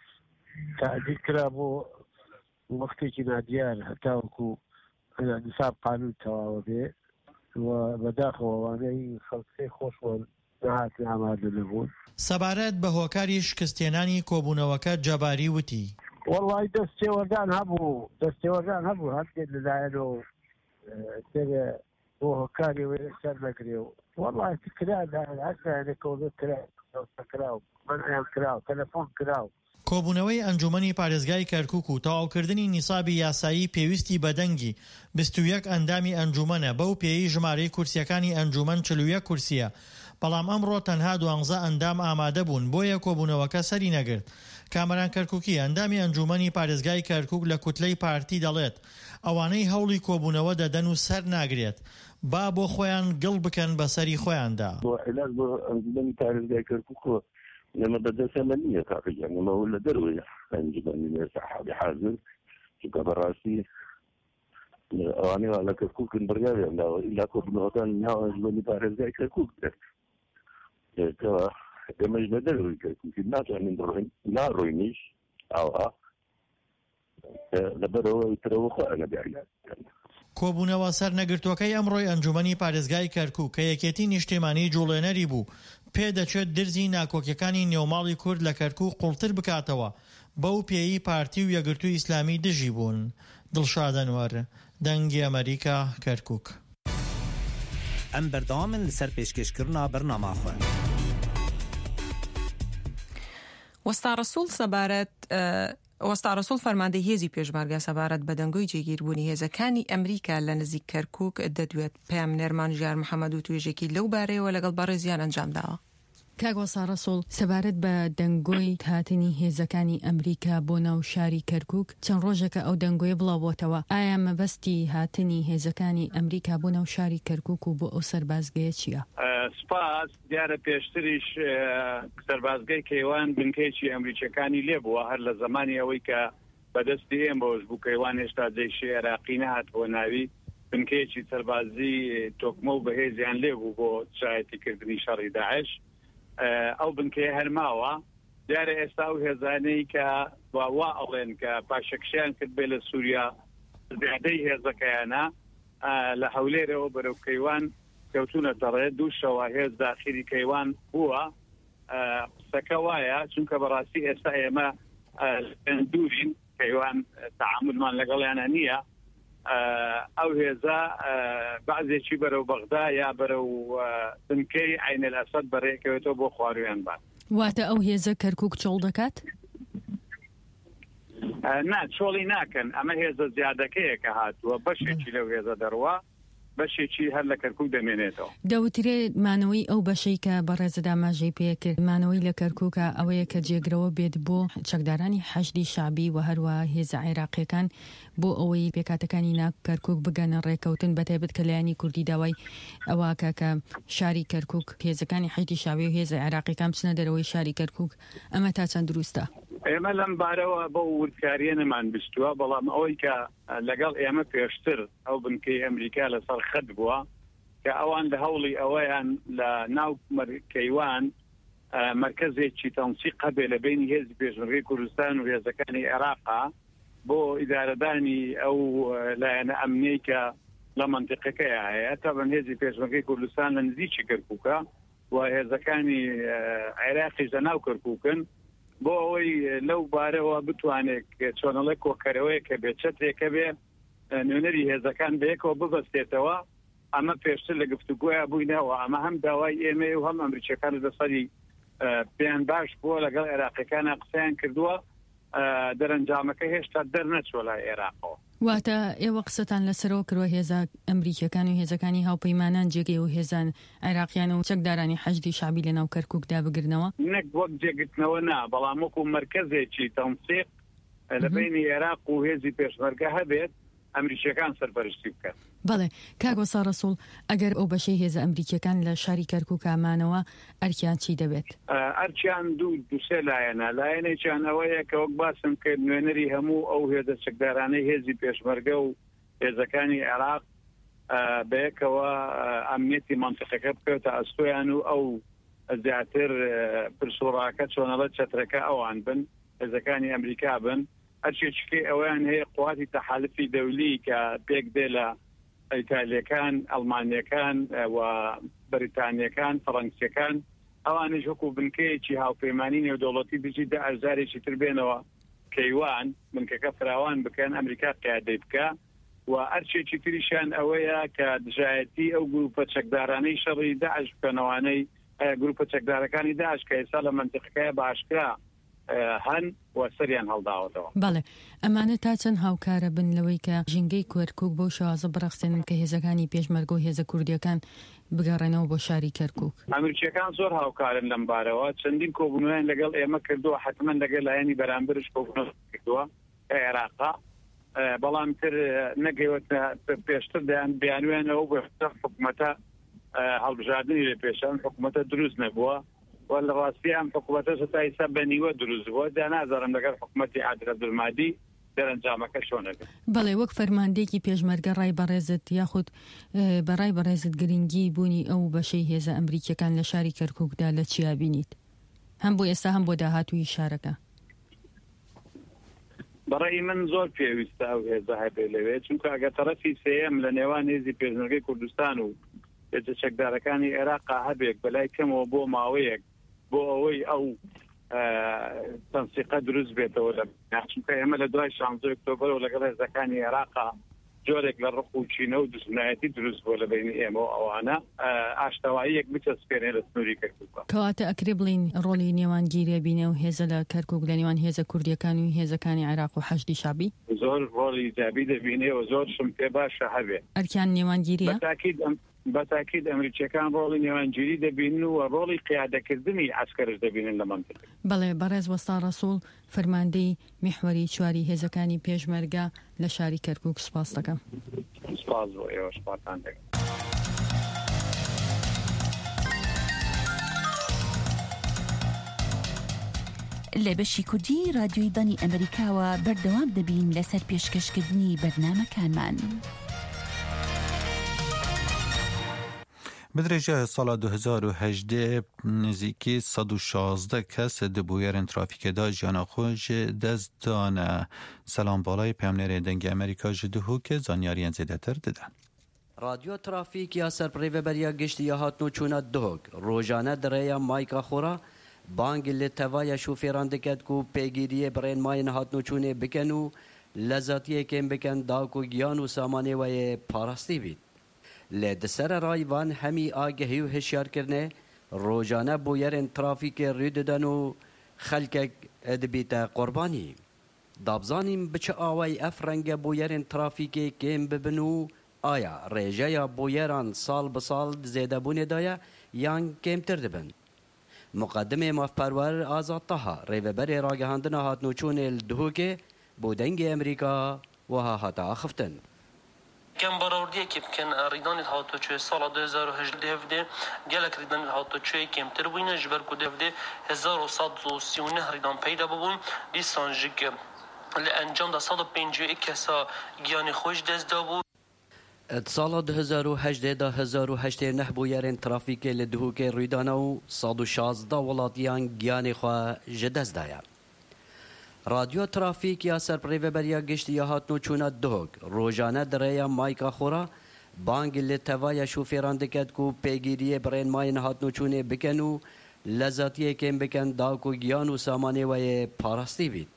تعدیل کرا بۆ وەختێکی نادیار هەتاوەکو نیساب قانون تەواوە بێ و بەداخەوەوانەی خەڵکەی خۆشوە نەهاتی ئامادە نەبوون. سەبارەت بە هۆکاری شکستێنانی کۆبوونەوەکە جەباری وتی وەڵی دەستێوەردان هەبوو هەندێک لەلایەنەوە سەرە بۆ هۆکاری وێ سەر نەگرێ و وەڵی کرا هەرکەوە کرا و منعیان کرا و تەلەفۆن کرا و کۆبوونەوەی ئەنجومەنی پارێزگای کەرکووک و تەواوکردنی نیسابی یاسایی پێویستی بەدەنگی 21 ئەندامی ئەنجومەنە بەو پێی ژمارەی کورسیەکانی ئەنجومەن 41 کورسیە بەڵام ئەمڕۆ تەنها 12 ئەندام ئامادە بوون بۆیە کۆبوونەوەکە سەری نەگرت. کامەران کەرکووکی ئەندامی ئەنجومەنی پارێزگای کەرکووک لە کوتلەی پارتی دەڵێت ئەوانەی هەوڵی کۆبوونەوە دەدەن و سەر ناگرێت با بۆ خۆیان گڵ بکەن بەسەری خۆیاندا. بۆ علاج بۆ ئەنجومەنی پارێزگای کەرکووک لما بدأت ثمانية تقريبا لما هو اللي دروية أنجبني صحابي حاضر شكا براسي أنا على كركوك برجالي إلا كوب نوطان نهاو أنجبني بارزاي كركوك كما يجب دروي كركوك الناس يعني لا روينيش أو لبرو يتروخوا أنا بعلاج کۆبوونەوە سەرنەگرتوەکەی ئەمڕۆی ئەنجومەنی پارێزگای کەرکووک کە یەکێتی نیشتیمانی جوڵێنەری بوو پێدەچێت درزی ناکۆکیەکانی نێوماڵی کورد لە کەرکووک قوڵتر بکاتەوە بەو پێیی پارتی و یەکگرتووی ئیسلامی دژی بوون. دڵشاد ئەنوەر دەنگی ئەمریکا کەرکووک. ئەم بەردەوامن لەسەر پێشکەشکردنا بەرنامەخۆ. وەستا ڕەسوول فەرماندەی هێزی پێشمەرگە سەبارەت بە دەنگۆی جێگیربوونی هێزەکانی ئەمریکا لە نزیک کەرکووک دەدوێت پامنێرمان ژیار محەممەد و توێژێکی لەو بارەیەوە لەگەڵ بەڕێزیان ئەنجام داوە. کاگوەسا ڕەسوول سەبارەت بە دەنگۆی هاتنی هێزەکانی ئەمریکا بۆ ناو شاری کەرکووک چەند ڕۆژێکە ئەو دەنگۆیە بڵاوبۆتەوە ئایا مەبەستی هاتنی هێزەکانی ئەمریکا بۆ ناو شاری کەرکووک و بۆ ئەو سەربازگەیە چییە؟ سپاس دیارە پێشتریش سەربازگەی کەیوان بنکەیەکی ئەمریکیەکانی لێبووە هەر لە زمانی ئەوەی کە بەدەستی ئێمەوەش بوو کەیوان هێشتا جێیشی عێراقی نەهاتبووە ناوی بنکەیەکی سەربازی تۆکمە و بەهێزیان لێبوو بۆ شایەتیکردنی شەڕی داعش. ئەو بنکەیە هەرماوە دیارە ئێستا و هێزانەی کە وا ئەڵێن کە پاشەکشیان کرد بێ لە سووریا زیادەی هێزەکەیانە لە هەولێرەوە بەرەو کەیوان کەوتونە دەڕێت دوو شەوە هێز داخلی کەیوان بووە. قسەکە وایە چونکە بەڕاستی ئێستا ئێمە دوورین کەیوان تەعاملمان لەگەڵیانە نییە ئەو هێزە بەعزێکی بەرەو بەغدا یا بەرەو بنکەی عین الاسد بەڕێکەوێتەوە بۆ خوارویان بان. واتە ئەو هێزە کەرکووک چۆڵ دەکات؟ نا چۆڵی ناکەن، ئەمە هێزە زیادەکەیە کە هاتووە بەشێکی لەو هێزە دەڕوا بەشێکی هەر لە کەرکووک دەمێنێتەوە. دەوترێ مانەوەی ئەو بەشەی کە بەڕێزەدا ماژەی پێکرد مانەوەی لە کەرکووکە ئەوەیە کە جێگرەوە بێت بۆ چەکدارانی حەشدی شعبی و هەروە هێزە عێراقیەکان بۆ ئەوەی پێکاتەکانی ناو کەرکووک بگەنە ڕێکەوتن بەتایبەت کە لایەنی کوردی داوای ئەوە کە شاری کەرکووک هێزەکانی حەشدی شعبی و هێزە عێراقیەکان بچنە دەرەوەی شاری کەرکووک. ئەمە تا چەند دروستە؟ ئێمە لەم بارەوە بۆ وردکاریە نەمان بستووە، بەڵام ئەوەی کە لەگەڵ ئێمە پێشتر ئەو بنکەی ئەمریکا لەسەر خەت بووە کە ئەوان لە هەوڵی ئەوەیان لە ناو کەیوان مرکزێکی تەنسیق هەبێ لە بینی هێزی پێشمەرگەی کوردستان و هێزەکانی عێراقا بۆ ئیدارەدانی ئەو لایەنە ئەمنیەی کە لە منطقەکەیە هەیە. تەبەن هێزی پێشمەرگەی کوردستان لە نزیکی کەرکووکە و هێزەکانی عێراقیش لە ناو کەرکووکن بۆ ئەوەی لەو بارەوە بتوانێت چۆنەڵێ کۆکەرەوەی کە بێت چەترێکە بێ نوێنەری هێزەکان بەیەکەوە ببەستێتەوە. ئەمە پێشتر لە گفتوگوۆیە بووینەوە، ئەمە هەم داوای ئێمە و هەم ئەمریکیەکان لەسەری پێیان باش بووە لەگەڵ عێراقیەکانە قسەیان کردووە، دەرەنجامەکە هێشتا دەرنەچوە لای عێراقەوە. واتە ئێوە قسەتان لەسەرەوە کردوە هێزە ئەمریکیەکان و هێزەکانی هاوپەیمانان جێگەی و هێزان عێراقیان و چەکدارانی حەشدی شعبی لە ناو کەرکووکدا بگرنەوە؟ نەک وەک جێگرتنەوە نا، بەڵام وەکو مرکزێکی تەنسیق لە بینی عێراق و هێزی پێشمەرگە هەبێت ئەمریکیەکان سەرپەرشتی بکەن. بەڵێ کاک وەسا ڕەسوڵ، ئەگەر ئەو بەشەی هێزە ئەمریکیەکان لە شاری کەرکووک ئامانەوە ئەرکیان چی دەبێت؟ ئەرکیان دووسێ لایەنە. لایەنێکیان ئەوەیە کە وەک باسم کرد نوێنەری هەموو ئەو هێزە چەکدارانەی هێزی پێشمەرگە و هێزەکانی عێراق بەیەکەوە ئەمنیەتی منطقەکە بکەوتە ئەستۆیان و ئەو زیاتر پرسوڕاکە چۆنەڵەت چەترەکە ئەوان بن، هێزەکانی ئەمریکا بن. هەرچێکێ ئەویان هەیە قواتی تەحالفی دەولی کە پێک دێ لە ئیتالیەکان، ئەڵمانیەکان و بەریتانیەکان، فەڕەنسیەکان، ئەوانش وەکو بنکەیەکی هاوپەیمانی نێودەوڵەتی بچی دە ئەژارێکی تر بێنەوە کەیوان بنکەکە فراوان بکەن، ئەمریکا قیادەی بکە و هەرچێکی تریشان ئەوەیە کە دژایەتی ئەو گروپە چەکدارانەی شەڕی داعش بکەنەوانەی گروپە چەکدارەکانی داعش کە ئێستا لە منطقەکەیە باشکرا هەن و سەریان هەڵداوەتەوە. بەڵێ ئەمانە تا چەند هاوکارە بن لەوەی کە ژینگەی کەرکووک بۆ شازە بڕەخسێنن کە هێزەکانی پێشمەرگە و هێزە کوردیەکان بگەڕێنەوە بۆ شاری کەرکووک؟ ئەمریکیەکان زۆر هاوکارن لەم بارەوە، چەندین کۆبوونەوەیان لەگەڵ ئێمە کردووە، حتمما لەگەڵ لایەنی بەرامبرش کۆبوونەوە کردووە عێراقا، بەڵام تر نەگەیوەتە پێشتر بیانوێنەوە بە حکوومەتە هەڵبژاردننی لە پێشان حکوومەتە دروست نەبووە و لە ڕاستی ئەم حکوومەتە تا ئێستا بەنیوە دروست بووە. دانازانم لەگەڵ حکوومەتی عادل عەبدولمادی دەرەنجامەکە چۆنەبێت. بەڵێ وەک فەرماندەیەکی پێشمەرگە ڕای بەڕێزت یاخود بەڕای بەڕێزت گرنگی بوونی ئەو بەشەی هێزە ئەمریکیەکان لە شاری کەرکووکدا لە چیا بینیت؟ هەم بۆ ئێستا هەم بۆ داهاتووی شارەکە. بەڕێی من زۆر پێویستە ئەو هێزە هەبێ لەوێ، چونکە ئەگە تەرەفی سێیەم لە نێوان هێزی پێشمەرگەی کوردستان و هێزە چەکدارەکانی عێراقا هەبێک بەلای کەمەوە بۆ ماوەیەک بۆ ئەوەی ئەو تەنسیقە دروست بێتەوە لە چونکە ئێمە لە دوای 16 ئۆکتۆبەر و لەگەڵ هێزەکانی عێراقا جۆرێک لە ڕق و چینە و دژمنایەتی دروست بۆ لە بینی ئێمە و ئەوانە ئاشتەواییەک بچەسپێنێ لە سنووری کەرکووکە. کەواتە ئەکرێ بڵین ڕۆڵی نێوانگیریە بینێ و هێزە لە کەرکووک لە نێوان هێزە کوردیەکان و هێزەکانی عێراق و حەشدی شعبی زۆر ڕۆڵی ئیجابی دەبینێ و زۆر شم پێ باشە هەبێ. ئەرکیان نێوانگیریە؟ بەتاکید ئەمریکیەکان ڕۆڵی نێوانگیری دەبینن و ڕۆڵی قیادەکردنی عسکەرش دەبینن لە منطقە. بەڵێ بەڕێز وەستا ڕەسوڵ فەرماندەی میحوەری چواری هێزەکانی پێشمەرگە لە شاری کەرکووک سپاس دەکەم. سپاس بۆ ئێوە، سپاسان دەکەم. لە بەشی کوردی رادیۆی دانی ئەمریکاوە بەردەوام دەبین لەسەر پێشکەشکردنی بەرنامەکانمان. بدرێژە ساڵا 2018 نزیکی 116 کەس دبوویەرن ترافیکێدا ژیانە خۆش دەستدانە. سەلام باڵای پەیامنێرە دەنگی ئەمریکا ji dihûkê زانیاریان زێدەتر دەدەن. رادیۆ ترافیک یا سەرپڕێڤەبەریا گشتی یا هاتنۆ چوونە دهۆک ڕۆژانە درەیە مایکا خۆرا بانگ لە تەڤایە شوفێران دەکەت و پێگیریە بڕێن مایەن هاتنۆ چوونێ بکەن و لذاتی کم بکن داکو گیان و سامانه و پاراستی بید لدسر رایوان همی آگهی و هشیار کرنه روزانه بویرن ترافیک رید دادن و خلک ادبیت قربانی دابزانیم بچه آوای افرنگ بویرن ترافیک کم ببنو آیا ریجه یا بویران سال بسال زیده بونه دایا یان کم تردبن مقدم مفپرور آزاد طه ریوبر راگهاندن هات نوچون الدهوکه بودنگ امریکا و هاتا خفتن كم برارديه كيف كان ريدان الهاتو تشوي سال 2018 ده جالك ريدان الهاتو تشوي كم تروينا جبر كده ده 1139 ريدان پیدا ببون دي سانجيك لانجام ده 151 كسا گیان خوش دست دابو سال 2018 ده 2008 بویرن ترافیک لدهوک ریدانو 116 ولاتیان گیان خو جدز دایا رادیو ترافیک یا سرپریو بریا گشت یا هاتنو چونا دهوگ روزانه دریا مایکا خورا بانگ لتوای شوفیران دکت کو پیگیری برین ماین هاتنو چونه بکنو لذاتی کم بکن داکو گیان و سامانه و پاراستی بید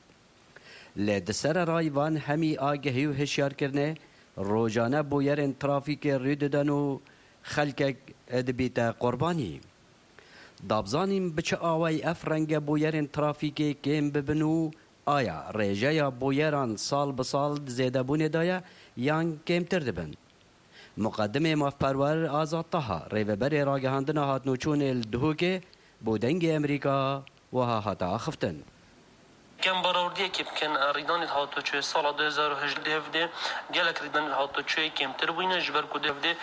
لدسر رایوان همی آگهی و هشیار کرنه روزانه بویرن ترافیک رید دادن و خلک ادبیت قربانی دابزانیم بچه آوای افرنگ بویرن ترافیک کم ببنو آیا ریجه یا بویران سال بسال زیده بونه دایا یان کم تردبن مقدم مفپرور آزاد طه ریوبر راگهاندن هات نوچون الدهوکه بودنگ امریکا و هاتا خفتن كم برارديه كيف كان ريدان الهاتو تشوي سال 2018 ده جالك ريدان الهاتو تشوي كم تروينا جبر كده ده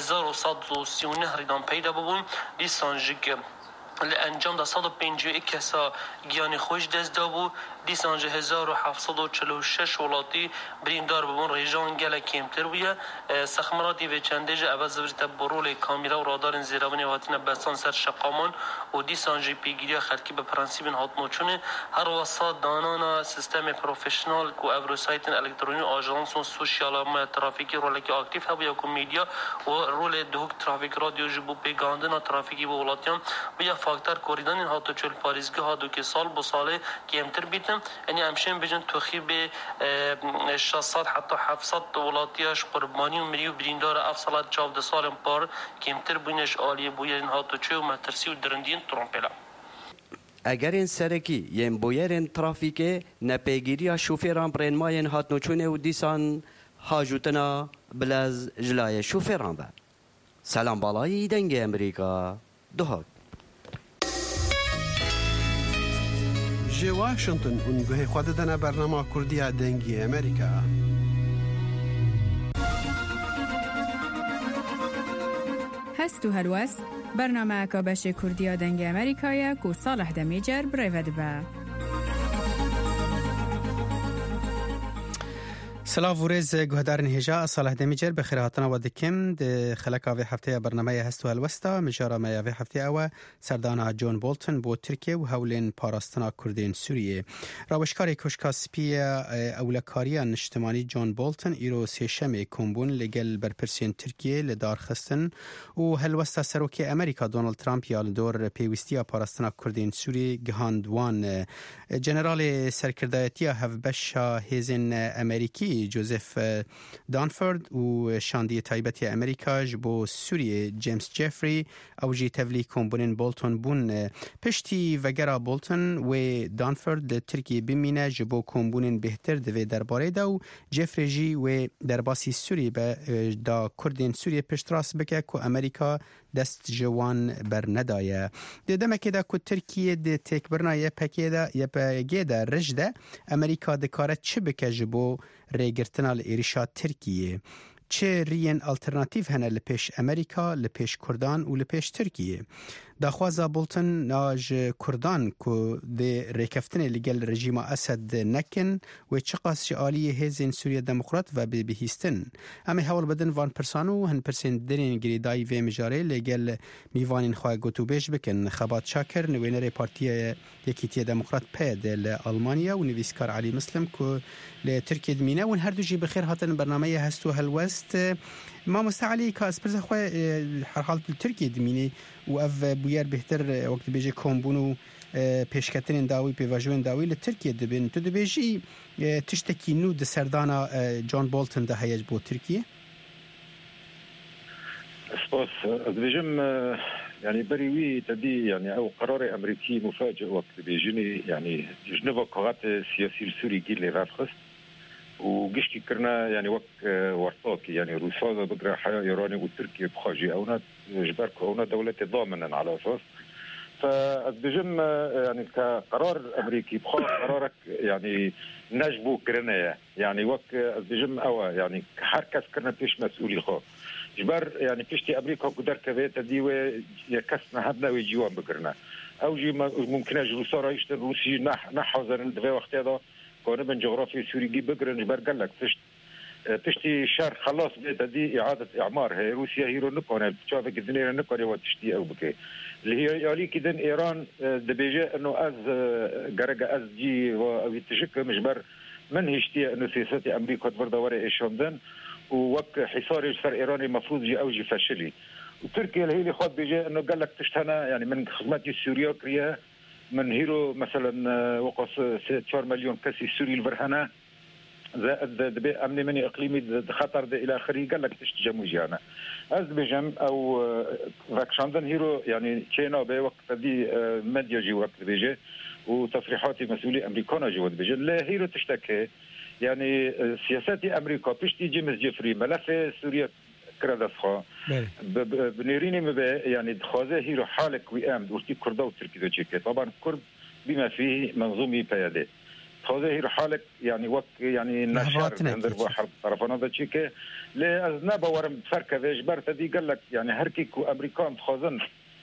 1139 ريدان پیدا ببون دي سانجيك لانجام ده 151 كسا گیان خوش دست دابو دي سانج 1746 ولاتی بریندار ببون ریجان گله کمتر ویه سخمراتی و چندج عوض برت برول کامیرا و رادار زیرونی واتینا بسان سر شقامان و دي سانج پیگیری خلکی به پرنسیب هات نوچونه هر وسط دانانا سیستم پروفشنال کو ابروسایت الکترونی آژانس و سوشیال ما ترافیکی رولکی اکتیو هبو یا میدیا و رول دهوک ترافیک رادیو جبو پیگاندن ترافیکی به ولاتیان بیا فاکتور کوریدن هاتو چول پاریزگاه هادو که سال با سال کمتر بیتم یعنی همشین بجن توخی به 600 حتی 700 ولاتیاش قربانی و مریو بریندار افصالات جاود سال پار کمتر بینش آلیه بویرین هاتو چو و مترسی و درندین ترامپلا اگر این سرکی یم بویرین ترافیک نپیگیری شوفیران برین ماین هات نوچونه و دیسان حاجوتنا بلاز جلای شوفیران با سلام بالای دنگ امریکا دهاک جي واشنطن ونقهي خوددنا برنامج كردية دنجي أمريكا هستو هلوس برنامج كابش كردية دنجي أمريكا كو صالح دميجر بريفدبا سلاف ورز گهدارن هجا صالح دمیجر بخیراتنا و دکم د خلقا و هفته برنامه هستو الوستا مجارا ما و هفته او سردانا جون بولتن بو ترکیه و هولین پاراستنا کردین سوریه راوشکاری کشکا سپی اولکاریا نشتمانی جون بولتن ایرو سیشم کومبون لگل برپرسین ترکیه لدار خستن و هلوستا سروکی امریکا دونالد ترامپ یا لدور پیوستی پاراستنا کردین سوریه گهاندوان جنرال سرکردایتی هفبشا هیزن امریکی جوزف دانفورد و شاندی تایبتی امریکا جبو سوریه جیمز جفری او جی تولی کومبونین بولتون بون پشتی وگرا بولتون و دانفورد ترکی بمینه جبو کومبونین بهتر دوی درباره دا و جفری جی و درباسی سوریه دا کردین سوریه پشت راست بکه که امریکا دست جوان بر ندایه دیدم که دا که ترکیه دی تک برنا یه پگه دا رجده امریکا دکاره چه بکه جبو ریگرتنا لإیرشا ترکیه چه ریین الترناتیف هنه لپیش امریکا لپیش کردان و لپیش ترکیه داخوازا بولتن ناج کردان که دی ریکفتن لگل رژیم اسد نکن و چقاس آلیه هزین سوریه دموکرات و بهیستن اما حول بدن وان پرسانو هن پرسین درین گریدای و مجاره لگل میوانین خواه گوتو بیش بکن خبات شاکر نوینر پارتی یکیتی دموکرات پید لألمانیا و نویسکار علی مسلم که لترکیه دمینه و هر دو جی بخیر هاتن برنامه هستو هلوست ما مستعلی که از پرس خواه هر حالت ترکیه دمینه و اف بویر بهتر وقت بیجه کومبونو پێشکەتنên dawî pêvajoyên dawî li Tirkiye dibin. Tu dibêjî tiştekî nû di serdana John Bolton de heye bo Tirkiye? سپاس دبێژم يعني بريوي تدي يعني او قرار امريكي مفاجئ وقت بيجيني يعني جنوب قرارات سياسي السوري جيل لي رافخست وقشكي كرنا يعني وقت ورطاكي يعني روسيا بقرا حياه ايراني وتركيا بخاجي اونا جبرك اونا دولة ضامنا على اساس فبجم يعني كقرار امريكي بخاف قرارك يعني نجبو كرنا يعني وقت بجم او يعني حركه كرنا بيش مسؤولي خاف جبر يعني بيشتي امريكا قدر كذا تديوه يكسنا هبنا ويجيوان بكرنا او جي ممكن اجي صار يشتغل روسي نحظر الدفاع وقت هذا كون من جغرافيا سوري جي بكرن جبر قال لك تشتي شهر خلاص تدي اعاده اعمار هي روسيا هيرو نكون تشوف الدنيا نكون وتشتي او بكي اللي هي يالي كده ايران دبيجه انه از جرجا از جي وتشك مجبر من هيشتي انه سياسات امريكا تفرض ورا ايشوندن ووك حصار يصير ايراني المفروض يجي اوجي فشلي وتركيا اللي هي خد بيجي انه قال لك تشتنا يعني من خدمات السوريا كريا من هيرو مثلا وقص 4 مليون كسي سوري البرهنه زائد دبي امني مني اقليمي خطر الى اخره قال لك تشت جموجيانا از بجم او فاكشاندن هيرو يعني تشينا بوقت دي ميديا جي وقت بيجي وتصريحات مسؤولي امريكان جي وقت بيجي لا هيرو تشتكي يعني سياسات امريكا بيشتي جيمس جيفري ملف سوريا كرداسخا بنيريني يعني دخوازه هيرو حالك ويام ورتي كردا وتركي دوجيكي طبعا كرد بما فيه منظومه بيادات دخوازه هيرو حالك يعني وقت يعني نشر عند واحد طرفنا دوجيكي لازنابا ورم فركه جبر تدي قال لك يعني هركيك وامريكان دخوازن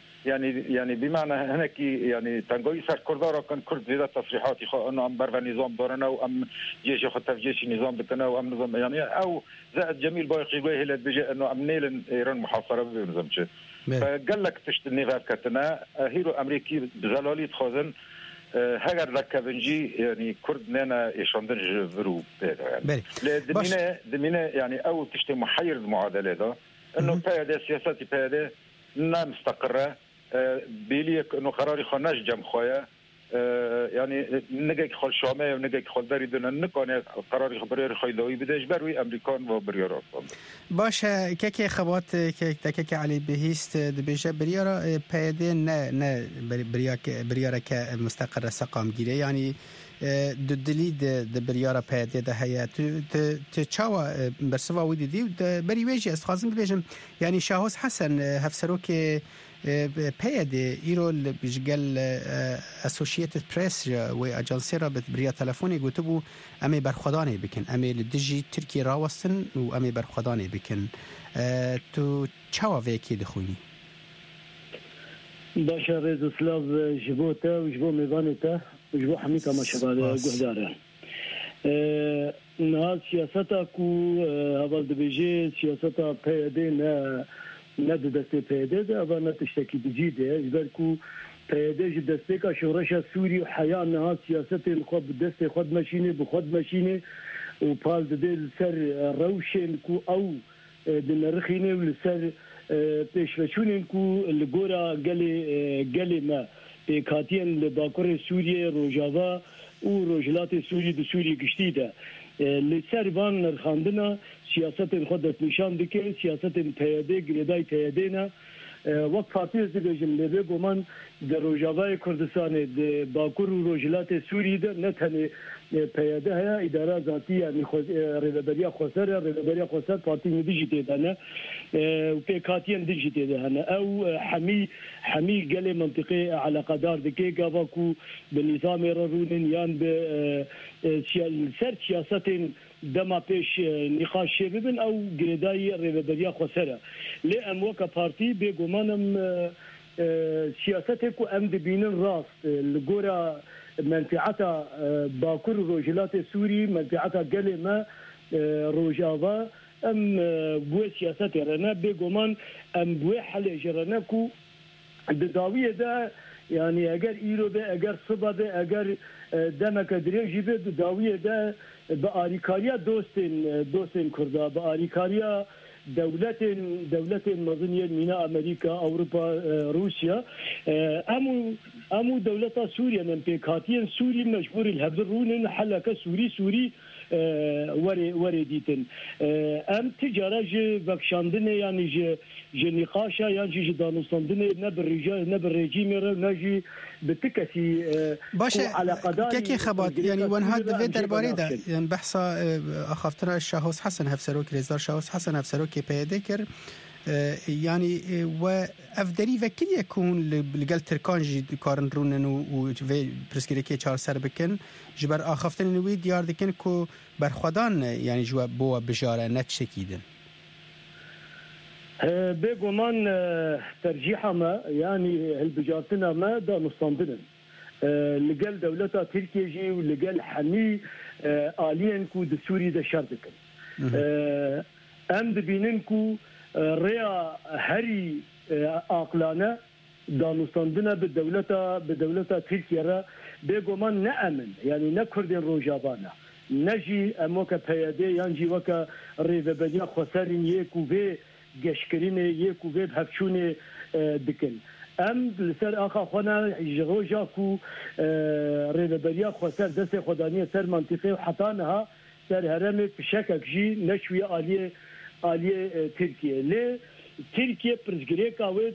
يعني بمعنى هناك يعني تنقوي صار كردارا كان كرد زيادة تصريحات يخو انه ام برفا نظام دورنا وام جيش ياخذ تفجيش نظام بكنا وام نظام يعني او زائد جميل بايق جويه اللي بيجي انه ام نيل ايران محاصره بنظامش فقال لك تشت النفاق كتنا هيرو امريكي بزلالي تخازن هاجر ركبنجي يعني كرد نانا يشاندن جبرو يعني دمينا يعني او تشتي محير المعادله ده انه بهذا سياسات بهذا لا مستقره بيليك انه قراري خناش جم خويا يعني نجيك خل شامه ونجيك خل داري دون نكون قراري خبري خيلوي بداش بروي امريكان وبريارات باش كيكي خبات كيكي علي بهيست دبيجه بريارا بيدين نا بريارا كمستقره سقام جيري يعني ددلي د بريارا بيدي ده هي تشاوا برسوا ودي دي بريويجي استخازم بيجم يعني شاهوس حسن هفسروك بيدي ايرول بيجقل اسوشيتد بريس و اجانسيرا بريا تلفوني قلتبو امي برخداني بكن امي لدجي تركي راوستن و امي برخداني بكن تو تشاوا فيكي دخوني باشا ريز سلاف جبوتا وجبو ميبانتا وجبو حميكا ما شباب قهدارا نهار سياستا كو هبال دبيجي سياستا بيدي ند دسته پیدا ده و نه تشتکی بجیده جبرکو پیدا جدسته کا شورش سوری و حیا نه سیاست خود دسته خود ماشینه بخود ماشینه و پال دل سر روشن کو او دنرخینه و سر پیشوشونن کو لگورا گلی ما کاتین لباکور سوریه روجاوا و روجلات سوری د سوری گشتی ده لسر وان نرخاندنا سیاست خود نشان دکه سیاست پیاده گردای پیاده نه وقت فاتیز دیجم لبه گمان در روجاوای کردستان در باکور و روجلات سوری ده نه تنه پیاده هیا اداره ذاتی یعنی ریدبریا خسر پارتی ندیجی دهنه و پیکاتین دیجی دهنه او حمی گل منطقه علاقه دار دکه گاواکو به نظام رونن یان به سر سیاست دما پیش نقاش ببن او گردای ریدبریا خسره لام وک پارتی به گمانم سیاست کو ام دبینن راست لگورا منفعتا باكر روجلات سوري منفعتا قلما روجاوا ام بو سياسات رنا بيغمان ام بو حل جرناكو الداويه ده يعني اگر ايرو ده اگر صبا ده اگر دمك دريجي ده داويه ده باريكاريا دوستين كردا باريكاريا دولة مظنية من أمريكا أوروبا روسيا أمو دولة سوريا من بيكاتين سوري مجبور الهبرون حلقة سوري ورديتن ام تجاره بخشاندنه يعني نقاشا يعني دانوستاندنه نبر رژیم را نجی بتکسی باشه كي خبات يعني وان هذا في درباري ده يعني بحثا اخفتنا الشاهوس حسن هفسروك ريزار شاهوس حسن هفسروك بيدكر يعني وافدري وكل يكون لقل تركان جي كارن رونن و برسكريكي چار سر بكن جبر اخفتن نوي ديار دكن كو برخدان يعني جو بو بجاره نتشكيدن بيغمان ترجيحا ما يعني البجارتنا ما دا نصندن لقل دولتا تركيا جي ولقل حمي آليا كو دسوري دا شردكن ام دبينن كو ريا هري عقلانه دانوستاندنا بدولتا تركيا را بيغمان نأمن يعني نكردين روجابانا نجي اموكا بيادي ينجي وكا ريفبانيا خسارين يكو في گشکرین یک و به هفشون دکن ام لسر آخا خوانا جروجا کو ریبریا خسر دست خدانی سر منطقه و حتانها سر هرم پشکک جی نشوی عالیه ترکیه لی ترکیه پرزگری کاوید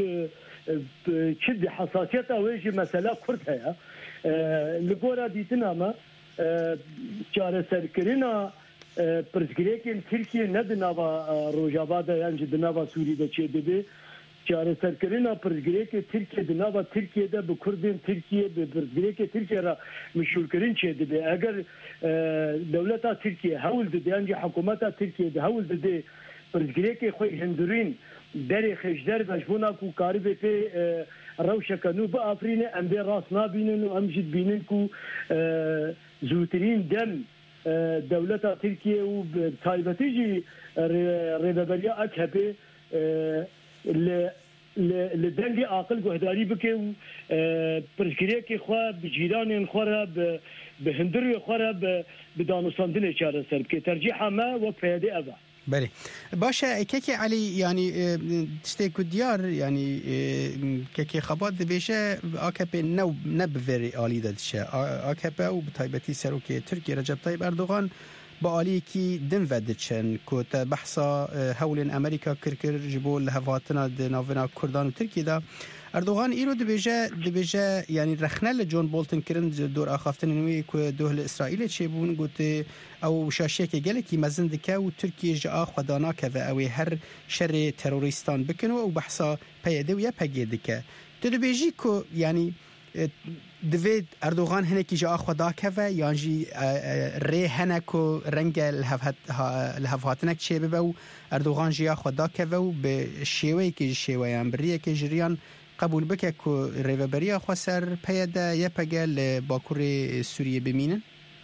چد حساسیت اویجی مسئله کرد هیا لگورا دیتن اما چاره سرکرینا پرسگریکن ترکیه نه دنوا روجابادا یعنی دنوا سوریده چه دیده چاره سرکرینا پرسگریک ترکیه دنوا ترکیه ده به کردین ترکیه به پرسگریک ترکیه را مشهور کرین چه دیده اگر دولتا ترکیه هول دیده یعنی حکومتا ترکیه ده هول دیده پرسگریک خوی هندورین در خشدر بجبونا کو کاری به روشکنو با آفرین ام به راس نابینن و ام جد بینن کو زوترین دم دولتا ترکیه و تایبتیجی ریبریا اکهبه لدنگی عاقل گهداری بکه و پرسکریه که خواه بجیران خواه به هندروی خواه به دانستاندن چاره سر بکه ترجیح همه و پیاده اوه بله باشه که علی یعنی تشتیکو دیار یعنی که خبات دبیشه AKP نه بوری عالی دادشه AKP و بطایبتی سروک ترکیه رجب طیب اردوغان با عالی کی دم ودچن که بحثا هولن امریکا کرکر جبول هفاتنا ناونا کردان و ترکیه دا اردوغان ایرو دبیجه یعنی رخنل جون بولتن کرن دور آخافتن نوی که دوهل اسرائیل چه بون گوته او شاشیه که گله کی مزند که و ترکیه جا خدانا که و اوی هر شر تروریستان بکنو و بحثا پیاده و یا پگیده که دبیجی که یعنی دوید اردوغان هنه کی جا خدا که و یعنی ری هنه که رنگ الهفاتنک چه ببه و اردوغان جا خدا که و به شیوه که شیوه امبریه که جریان قبول بکه که ریوبریا خسر پیاده یا پگل باکور سوریه بمینن؟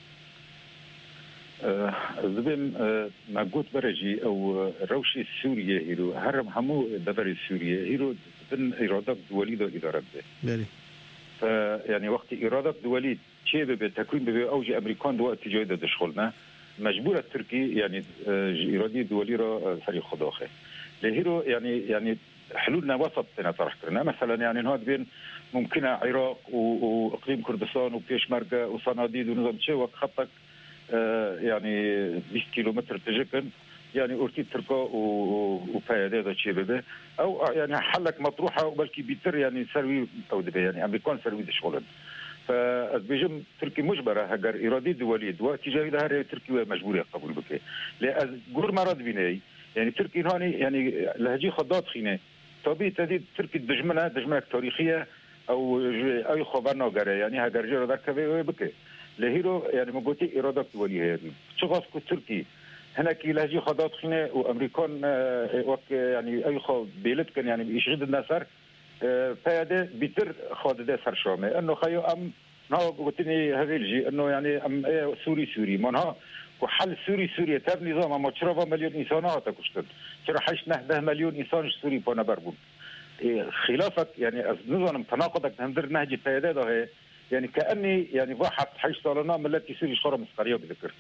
زبم مقود برجي او روشي سوريا هيرو هرم همو دبر سوريا هيرو بن إرادة دولي دو إدارة به يعني وقت إرادة دولي شيء بتكوين بأوج أمريكان دو اتجاه دشخلنا مجبور التركي يعني إرادة دولي را فريق خداخه لهيرو يعني حلولنا وسط طرح كرنا مثلا يعني هاد بين ممكن عراق واقليم كردستان وبيشمركه وصناديد ونظام شيء وقت خطك يعني 20 كيلومتر تجكن يعني أورتي تركا وبيادة ده شيء بده أو يعني حلك مطروحة وبلكي بيتر يعني سروي أو ده يعني أمريكان سروي ده شغلن فبيجم تركي مجبرة هجر إرادة دولية واتجاه ده هري تركي مجبورة قبول بكي لأن جور مرض بيني يعني تركي هاني يعني لهجي خضات خينه طبيعي تدي تركي دجمنة تاريخية أو أي خبر ناقرة يعني هجر جرا ذاك بكي لهيرو يعني مقولتي إرادة دولية هذه شغاف كتركي هنا كي لهجي خضات خينه وأمريكان وك يعني أي خو بيلد كان يعني يشغل الناصر فهذا بيتر خاض سر شامه إنه خيو أم نا قلتني هذا الجي إنه يعني أم سوري منها وحل سوري تاب نظام ما 4 مليون إنسان هاتا كشتن ترى 8 مليون إنسان سوري بانا بربون خلافك يعني نظام تناقضك هندر نهج التيادة ده يعني كأني يعني واحد 8 سالنا ملتي سوري شخرة مسقرية بذكر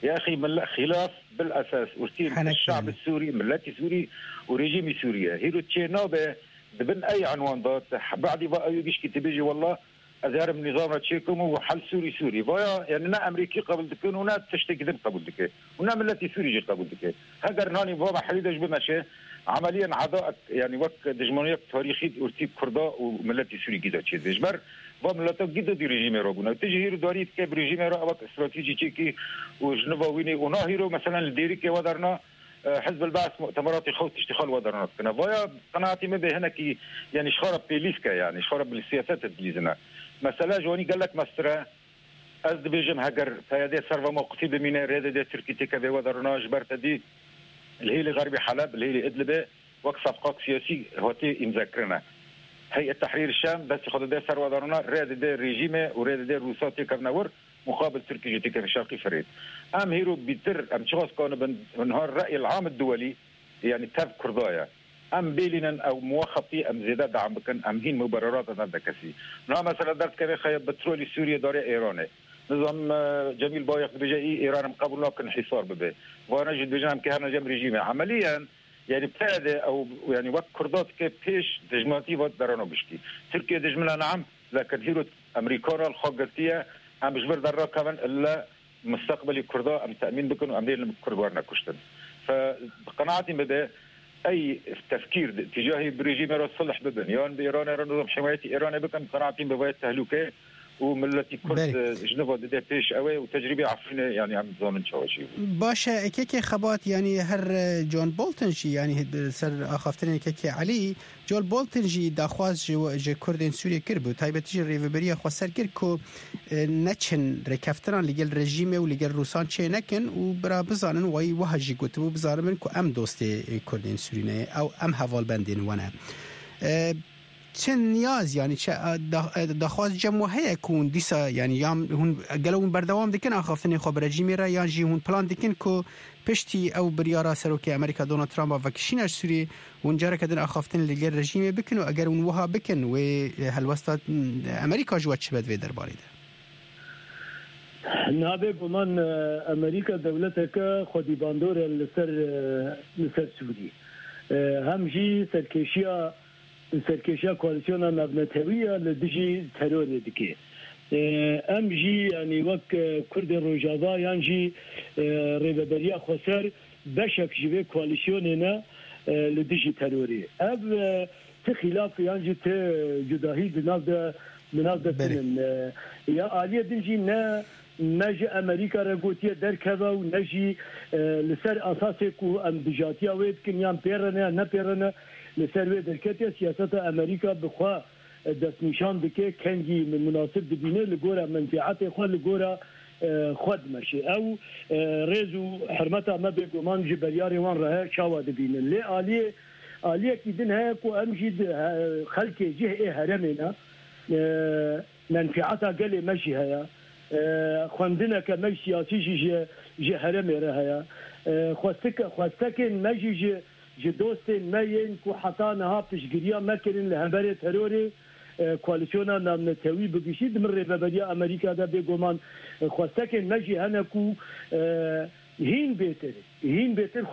يا أخي خلاف بالأساس ورتين الشعب السوري ملتي سوري وريجيمي سوريا هيرو تشينوبه دبن أي عنوان ضاد بعد بقى يجيش كتبيجي والله أزهر من نظام تشيكم وحل سوري فيا يعني نا أمريكي قبل دكين ونا تشتكي ذم قبل دكين ونا ملتي سوري جي قبل دكين هاجر نهاني بابا حليدش بمشي عمليا عداء يعني وقت دجمانية تاريخي ارتيب كردا وملتي سوري جدا تشي دجبر وملتو جدا دي ريجيم روبنا تجي هيرو داريت كيف ريجيم رو وقت استراتيجي تشيكي وجنوبا ويني وناهيرو مثلا الديري كي ودرنا حزب البعث مؤتمرات خوت اشتغال ودرنا كنا فيا قناعتي ما به هنا كي يعني شخرب بيليسكا يعني شخرب بالسياسات الدليزنا مثلا جواني قال لك مسترا از دبيجم هاجر فيادي سرفا موقتي بمينا رياده دي تركي تكا ودرنا جبرت دي الهيلي غربي حلب الهيلي ادلبه وقت صفقات سياسي هوتي مذكرنا هيئه تحرير الشام بس خد دي سر ودرنا رياده دي ريجيمه ورياده دي روساتي كرناور مقابل تركي جيتي في شرقي فريد ام هيرو بيتر ام تشوس كون بنهار الراي العام الدولي يعني تاب كردايا ام بيلينا او موخطي ام زياده دعم بكن ام هين مبررات هذا كسي نعم مثلا درت كان خيب بترولي سوريا داري ايراني نظام جميل بايق بجاي ايران مقابل لكن حصار ببه وانا جد بجام كهنا جم ريجيمي عمليا يعني ابتدى او يعني وقت كردات كيف بيش دجماتي وقت درانو بشكي تركيا دجمنا نعم لكن هيرو امريكانا الخاقتيه ام مش برا كمان الا مستقبل كردا ام تامين بكن وام دير كردوارنا كشتن فقناعتي بدا اي تفكير تجاهي بريجيم الصلح ببنيان بايران نظام حمايه ايران بكم قناعتي بوايت تهلكه وملتي كرد جنوب دي بيش قوي وتجربه عفنه يعني عم زامن شواشي باشا كيكي خبات يعني هر جون بولتن جي يعني سر اخافتني كيكي علي جون بولتن جي داخواز جي كردين سوريا كربو تايبتي ريفبريا خسر كركو نچن ركفتران لجل رژیم و لجل روسان چه نکن و برا بزانن وای وهجی گوتو بزارن کو ام دوستی کردین سورینه او ام حوال بندین ونه چه نیاز یعنی چه دخواست جمعه کون دیسا یعنی یام هون گلون بردوام دکن آخافتنی خو برژیمی را یا جی هون پلان دکن کو پشتی او بریارا سروکی امریکا دونالد ترامپ و کشینش سوری اونجا کدن آخافتن لجل رژیم بکن و اگر اون وها بکن و هلوستا امریکا جوات چبد و درباره ده نابه بمان امریکا دولتك خودی باندور لسر سوری همجی سرکشیا کوالسیون نبنتویه لدجی ترور دکی امجی یعنی وک کرد روجاوا یعنی ریبریا خسر بشک جوی کوالسیون نه لدجی تروری اب تخلاف یعنی ت جداهی بنافده تنن یا عالیه دنجی نه نجی امریکا رگوتیه درکوا و نجی لسر اساسی کو ام بجاتیا وید کنیان پیرنه نه پیرنه لسر وید درکتیه سیاست امریکا بخوا دست نشان بکه کنگی مناسب ببینه لگورا منفعت خوا لگورا خود مشي او ريزو حرمتها ما بيقومان جبرياري وان راه شاوا دبين اللي آليه كيدن هيك وامجد خلق جه هرمنا منفعتها قال ماشي هيا خندنا كمش سياسي جه هرمي راه خواستكن ماشي جدوستين ماين كو حطانها بشجريا ماكرين لهمبري تروري کوالسیونا نامنتوی بگیشید من ریبریا امریکا دا بگومان خواستکن مجی هنکو هین بیتر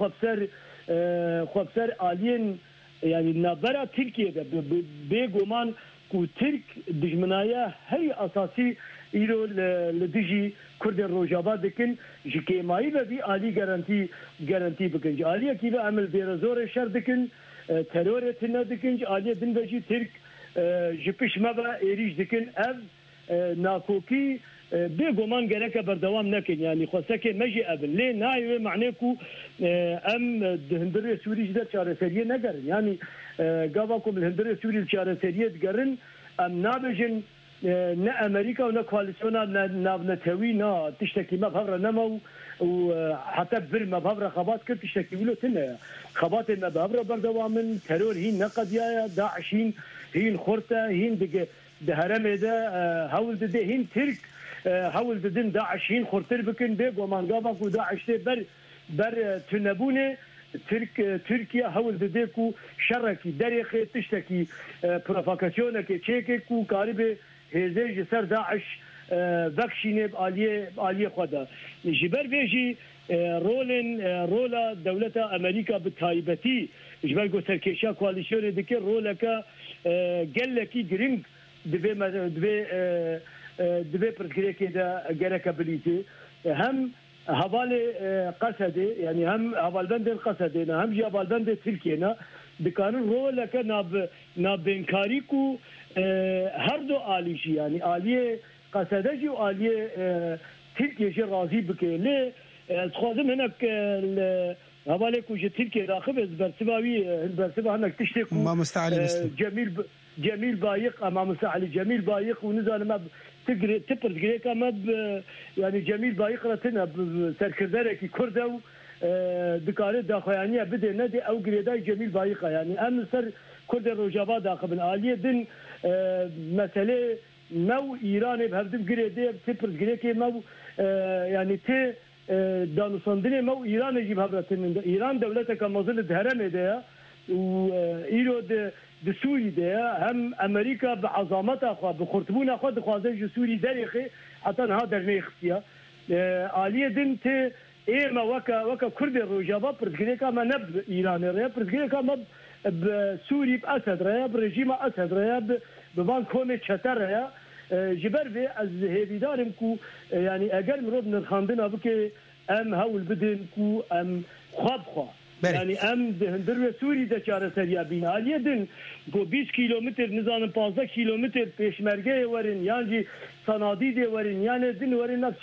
خوابسر آلین یعنی نبرا ترکیه دا بگومان کو ترک دجمنایا هی اساسی ایرو لدجی کرد روجابا دکن جکیمایی بی آلی گارانتی بکن آلیه کی به عمل بیرزور شر دکن ترور تنه دکن آلیه دن بجی ترک جپش مبا ایریج دکن اف ناکوکی بگومان گرک بردوام نکن یعنی خواستکه مجی ابن لی نایوه معنی کو ام هندری سوری جدا چاره سریه نگرن یعنی گاواکم هندری سوری چاره سریه دگرن ام نابجن نه امریکا و نه کوالسیونا نابنتوی نه تشتکی مبهور نمو و حتی بر مبهور خبات کرد تشتکی ولو تنه خبات مبهور بردوامن ترور هین نقدیه داعشین هين خورته هين ده هرمه ده هول ده هين ترك هول ده داعش هين خورتر بكن بيق ومان قابك وداعش بر تنبونه تركيا هول ده كو شركي دريخي تشتكي بروفوكاسيونك تشيكي كو قاربه هزيج سر داعش فاكشيني آلية خدا جبر بيجي رولا دولة أمريكا بالتايبتي جبر جو سركيشا كواليشن ديك رولك قال لك جرينج دبي برتكريكي دا جركابيليتي هم هوالي قصدي يعني هم هوال بند قصدي هم جي هوال بند تركيا بكانون رولك ناب بنكاريكو هر دو آلیشی یعنی آلیه قصدجی و آلیه ترکیه جی راضی بکه لی خوازم هنک حواله کو جی ترکیه راخب از برسبا هنک تشتکو ما مستعلی جمیل بایق اما مستعلی جمیل بایق و نزانه ما تپرد گریکا ما يعني جمیل بایق رتنا سرکردره کی کرده و دکاره داخویانیه بده نده او گریدای جمیل بایقه يعني ام سر كرد الرجابة داخل آلية دن مسألة مو إيران بهردم قريدة تبرز قريكي مو يعني تي دانوساندني مو إيران يجيب هبرتن إيران دولتك مظل دهرم ده وإيرو ده سوري ده هم أمريكا بعظمتها خوا بخرطبون خوا دخوازه سوري داريخي حتى هذا نيختيا آلية دن تي إيه ما وكا كرد الرجابة برز قريكا ما نب إيران رأي برز قريكا ما بسوري بأسد رأي برجيم أسد رأي ببان كومي تشتر رأي جبر في از هيدارم كو يعني أجر مرود نخاندنا بك أم هول بدن كو أم خوا يعني أم هندر سوري ده چاره سريا بينا اليدن كو 20 كيلومتر نزان 15 كيلومتر پیشمرگه ورن يعني صناديد ورن يعني دن ورن نفس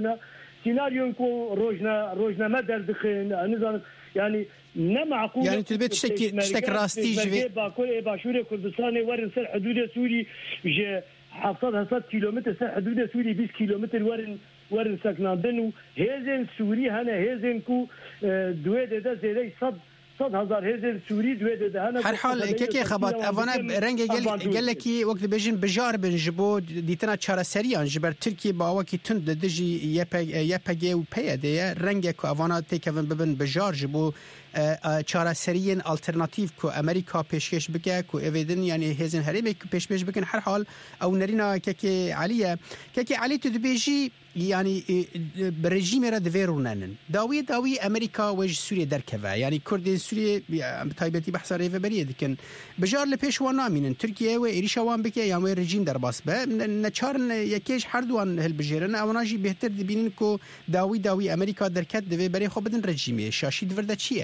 سيناريو كو روجنا ما دردخين نزان يعني نمعقول يعني تبي تشتك راستي جي باكل باشوري كردستان ورن سر حدود سوري ج 700 كيلومتر سر حدود سوري 20 كيلومتر ورن سكناندن هزن سوري هنا هزن كو دويده ده زي 100,000 هزن سوري دويده هنا هر حال كيكي خبات افانا رنگ قال لك وقت بيجن بجار بنجبو ديتنا چاره سريان جبر تركي باوكي تند دجي يپگي و پيده رنگ كو افانا تيكن ببن بجار جبو چاره سريين الټرناتیو کو امریکا پیشکش بکه کو اویدن یعنی هزن هریم پیشکش بکن هر حال او نرینا كيكي علي تدبيجي يعني برجيم را دفيرونن داوي امريكا وج سوريا دركفا يعني كردين سوريا بتايبتي بحث ريفه بريه لكن بجار لبيش وانا من تركيا وإيريشا وان بك يعني رجيم درباس به نچارن يكيش هردوان هالبجيرن او ناجي بهتر دبينن كو داوي امريكا دركت دفي بري خو بدن رجيمي شاشي دفردا تشيه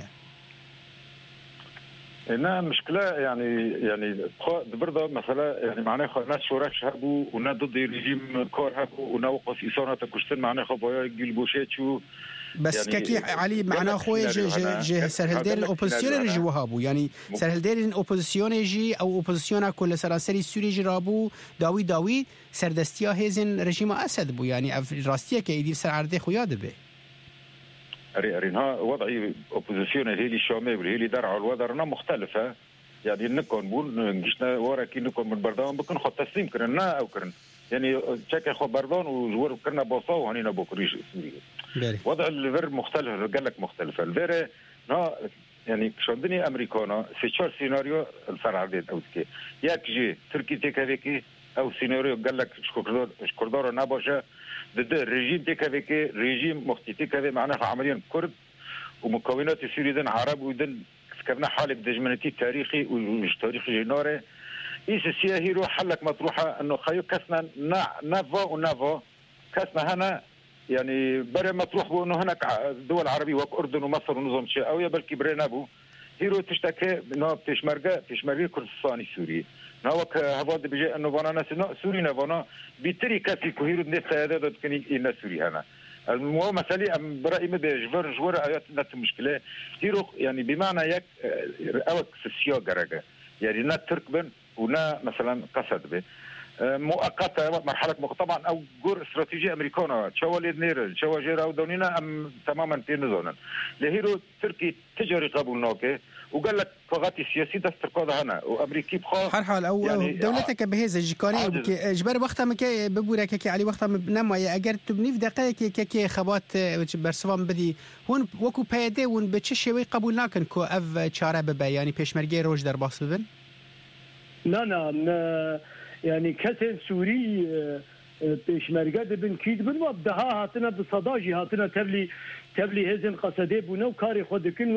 هنا مشكلة يعني برضه مثلا يعني معناه ناس شورش هبو ونا ضد رجيم كور هبو ونا وقف إصانة كشتن معناه خبايا جيلبوشيت شو بس يعني كي علي معناه خوي جه سرهلدير الأوبوزيسيون رجي وهابو يعني سرهلدير الأوبوزيسيون يجي أو أوبوزيسيون كل سراسري سوري جرابو داوي سردستيا هزن رجيم أسد بو يعني راستيا كيدير سر عرضه خويا دبي رينها وضعي اوبوزيسيون هيلي شامي والهيلي درع الوضرنا مختلفه يعني نكون بون جشنا ورا كي نكون من بردان بكون خط تسليم كرنا او كرن يعني تشكي خو بردان وجور كرنا بوصاو هنينا بوكريش سوريا وضع الفير مختلف قال لك مختلفه الفير يعني شوندني امريكانا سيتشار سيناريو الفرع ديت او كي ياك جي تركي تكافيكي او سيناريو قال لك شكردار نباشه ضد الرجيم تكافيكي رجيم مختلف معناها عمليا كرد ومكونات سوريا عرب ودن سكرنا حالة دجمنتي تاريخي ومش تاريخي جناري إيش السياهيرو حلك مطروحة إنه خيو كسنا نافا كسنا هنا يعني برا مطروح بو إنه هناك دول عربية وأردن ومصر ونظام شيء أو يبلكي برينابو هيرو تشتكي إنه بتشمرقة كردستاني سوري ناوك هفاد بيجي إنه فانا ناس سوري نفانا بيتري كافي كهيرو نفسه هذا تكني إن سوري هنا المهم مسألة برأي مدى جور آيات نت مشكلة هيرو يعني بمعنى يك أوك سياق جرجة يعني نا تركبن ونا مثلا قصد به مؤقتة مرحلة طبعا أو جور استراتيجية أمريكانة شوالي نير شواجير أو دونينا أم تماما تنزونا لهيرو تركي تجاري قبول نوكه وقال لك قاضي سياسي دسترقاض هنا وامريكي بخا هر حال او يعني دولتك بهذا جكاني اجبر وقتها مكي ببورك كي علي وقتها نما اگر تبني في دقائق كي خبات برسوام بدي هون وكو بيدي ون بتششوي قبول ناكن كو اف چاره ببا يعني پشمرگی روج در باس ببن لا يعني كسر سوري پێشمەرگە دەبن کیت بن و دەها هاتنە بسەداژی هاتنە تەبلی هێزن قەسەدێ بوونە و کاری خۆ دەکەن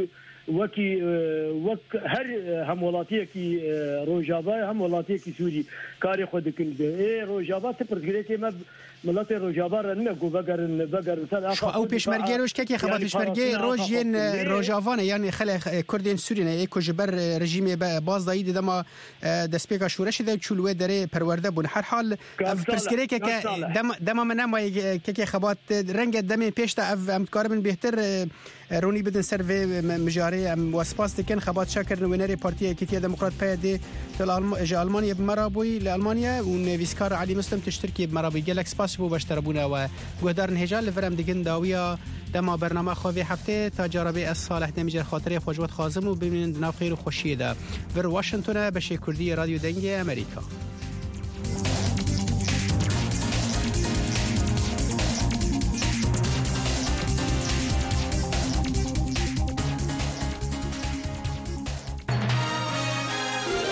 وەک هەر هەم وڵاتیەکی ڕۆژاوا هەم وڵاتیەکی سووری کاری خۆ دەکەن ڕۆژاوا پرسگرێتی مە ملەتی ڕۆژاوا نە گو بەگەرن سەر ئەو پێشمەرگێ ڕۆژکێکی خەبات پێشمەرگێ ڕۆژێن ڕۆژاوانە یانی خەلێ کوردێن سوورینە یەک ژبەر ڕژیمێ بازدایی دەما دەستپێکا شوورەشی دە چولوێ دەرێ پەروەردە بوون هەر حال پرسگرێکێکە دەما من نامای کێکی خەبات ڕەنگە دەمێ پێشتا ئەم کار بن بهتر رونی بدن سر و مجاری وسپاس دکن خبات شکر نوینری پارتی اکیتی دموکرات پیاده تا آلمانیا بمرابوی لآلمانیا و نویسکار علی مسلم تشترکی بمرابوی گلک سپاس بو باشتربونه و گودارن هجال لفرم دکن داویا دما برنامه خوابی هفته تا جرابه از صالح دمیجر خاطری فوجوت خازم و ببینید ناو خیر و خوشی ده بر واشنگتن بشه کردی رادیو دنگ امریکا.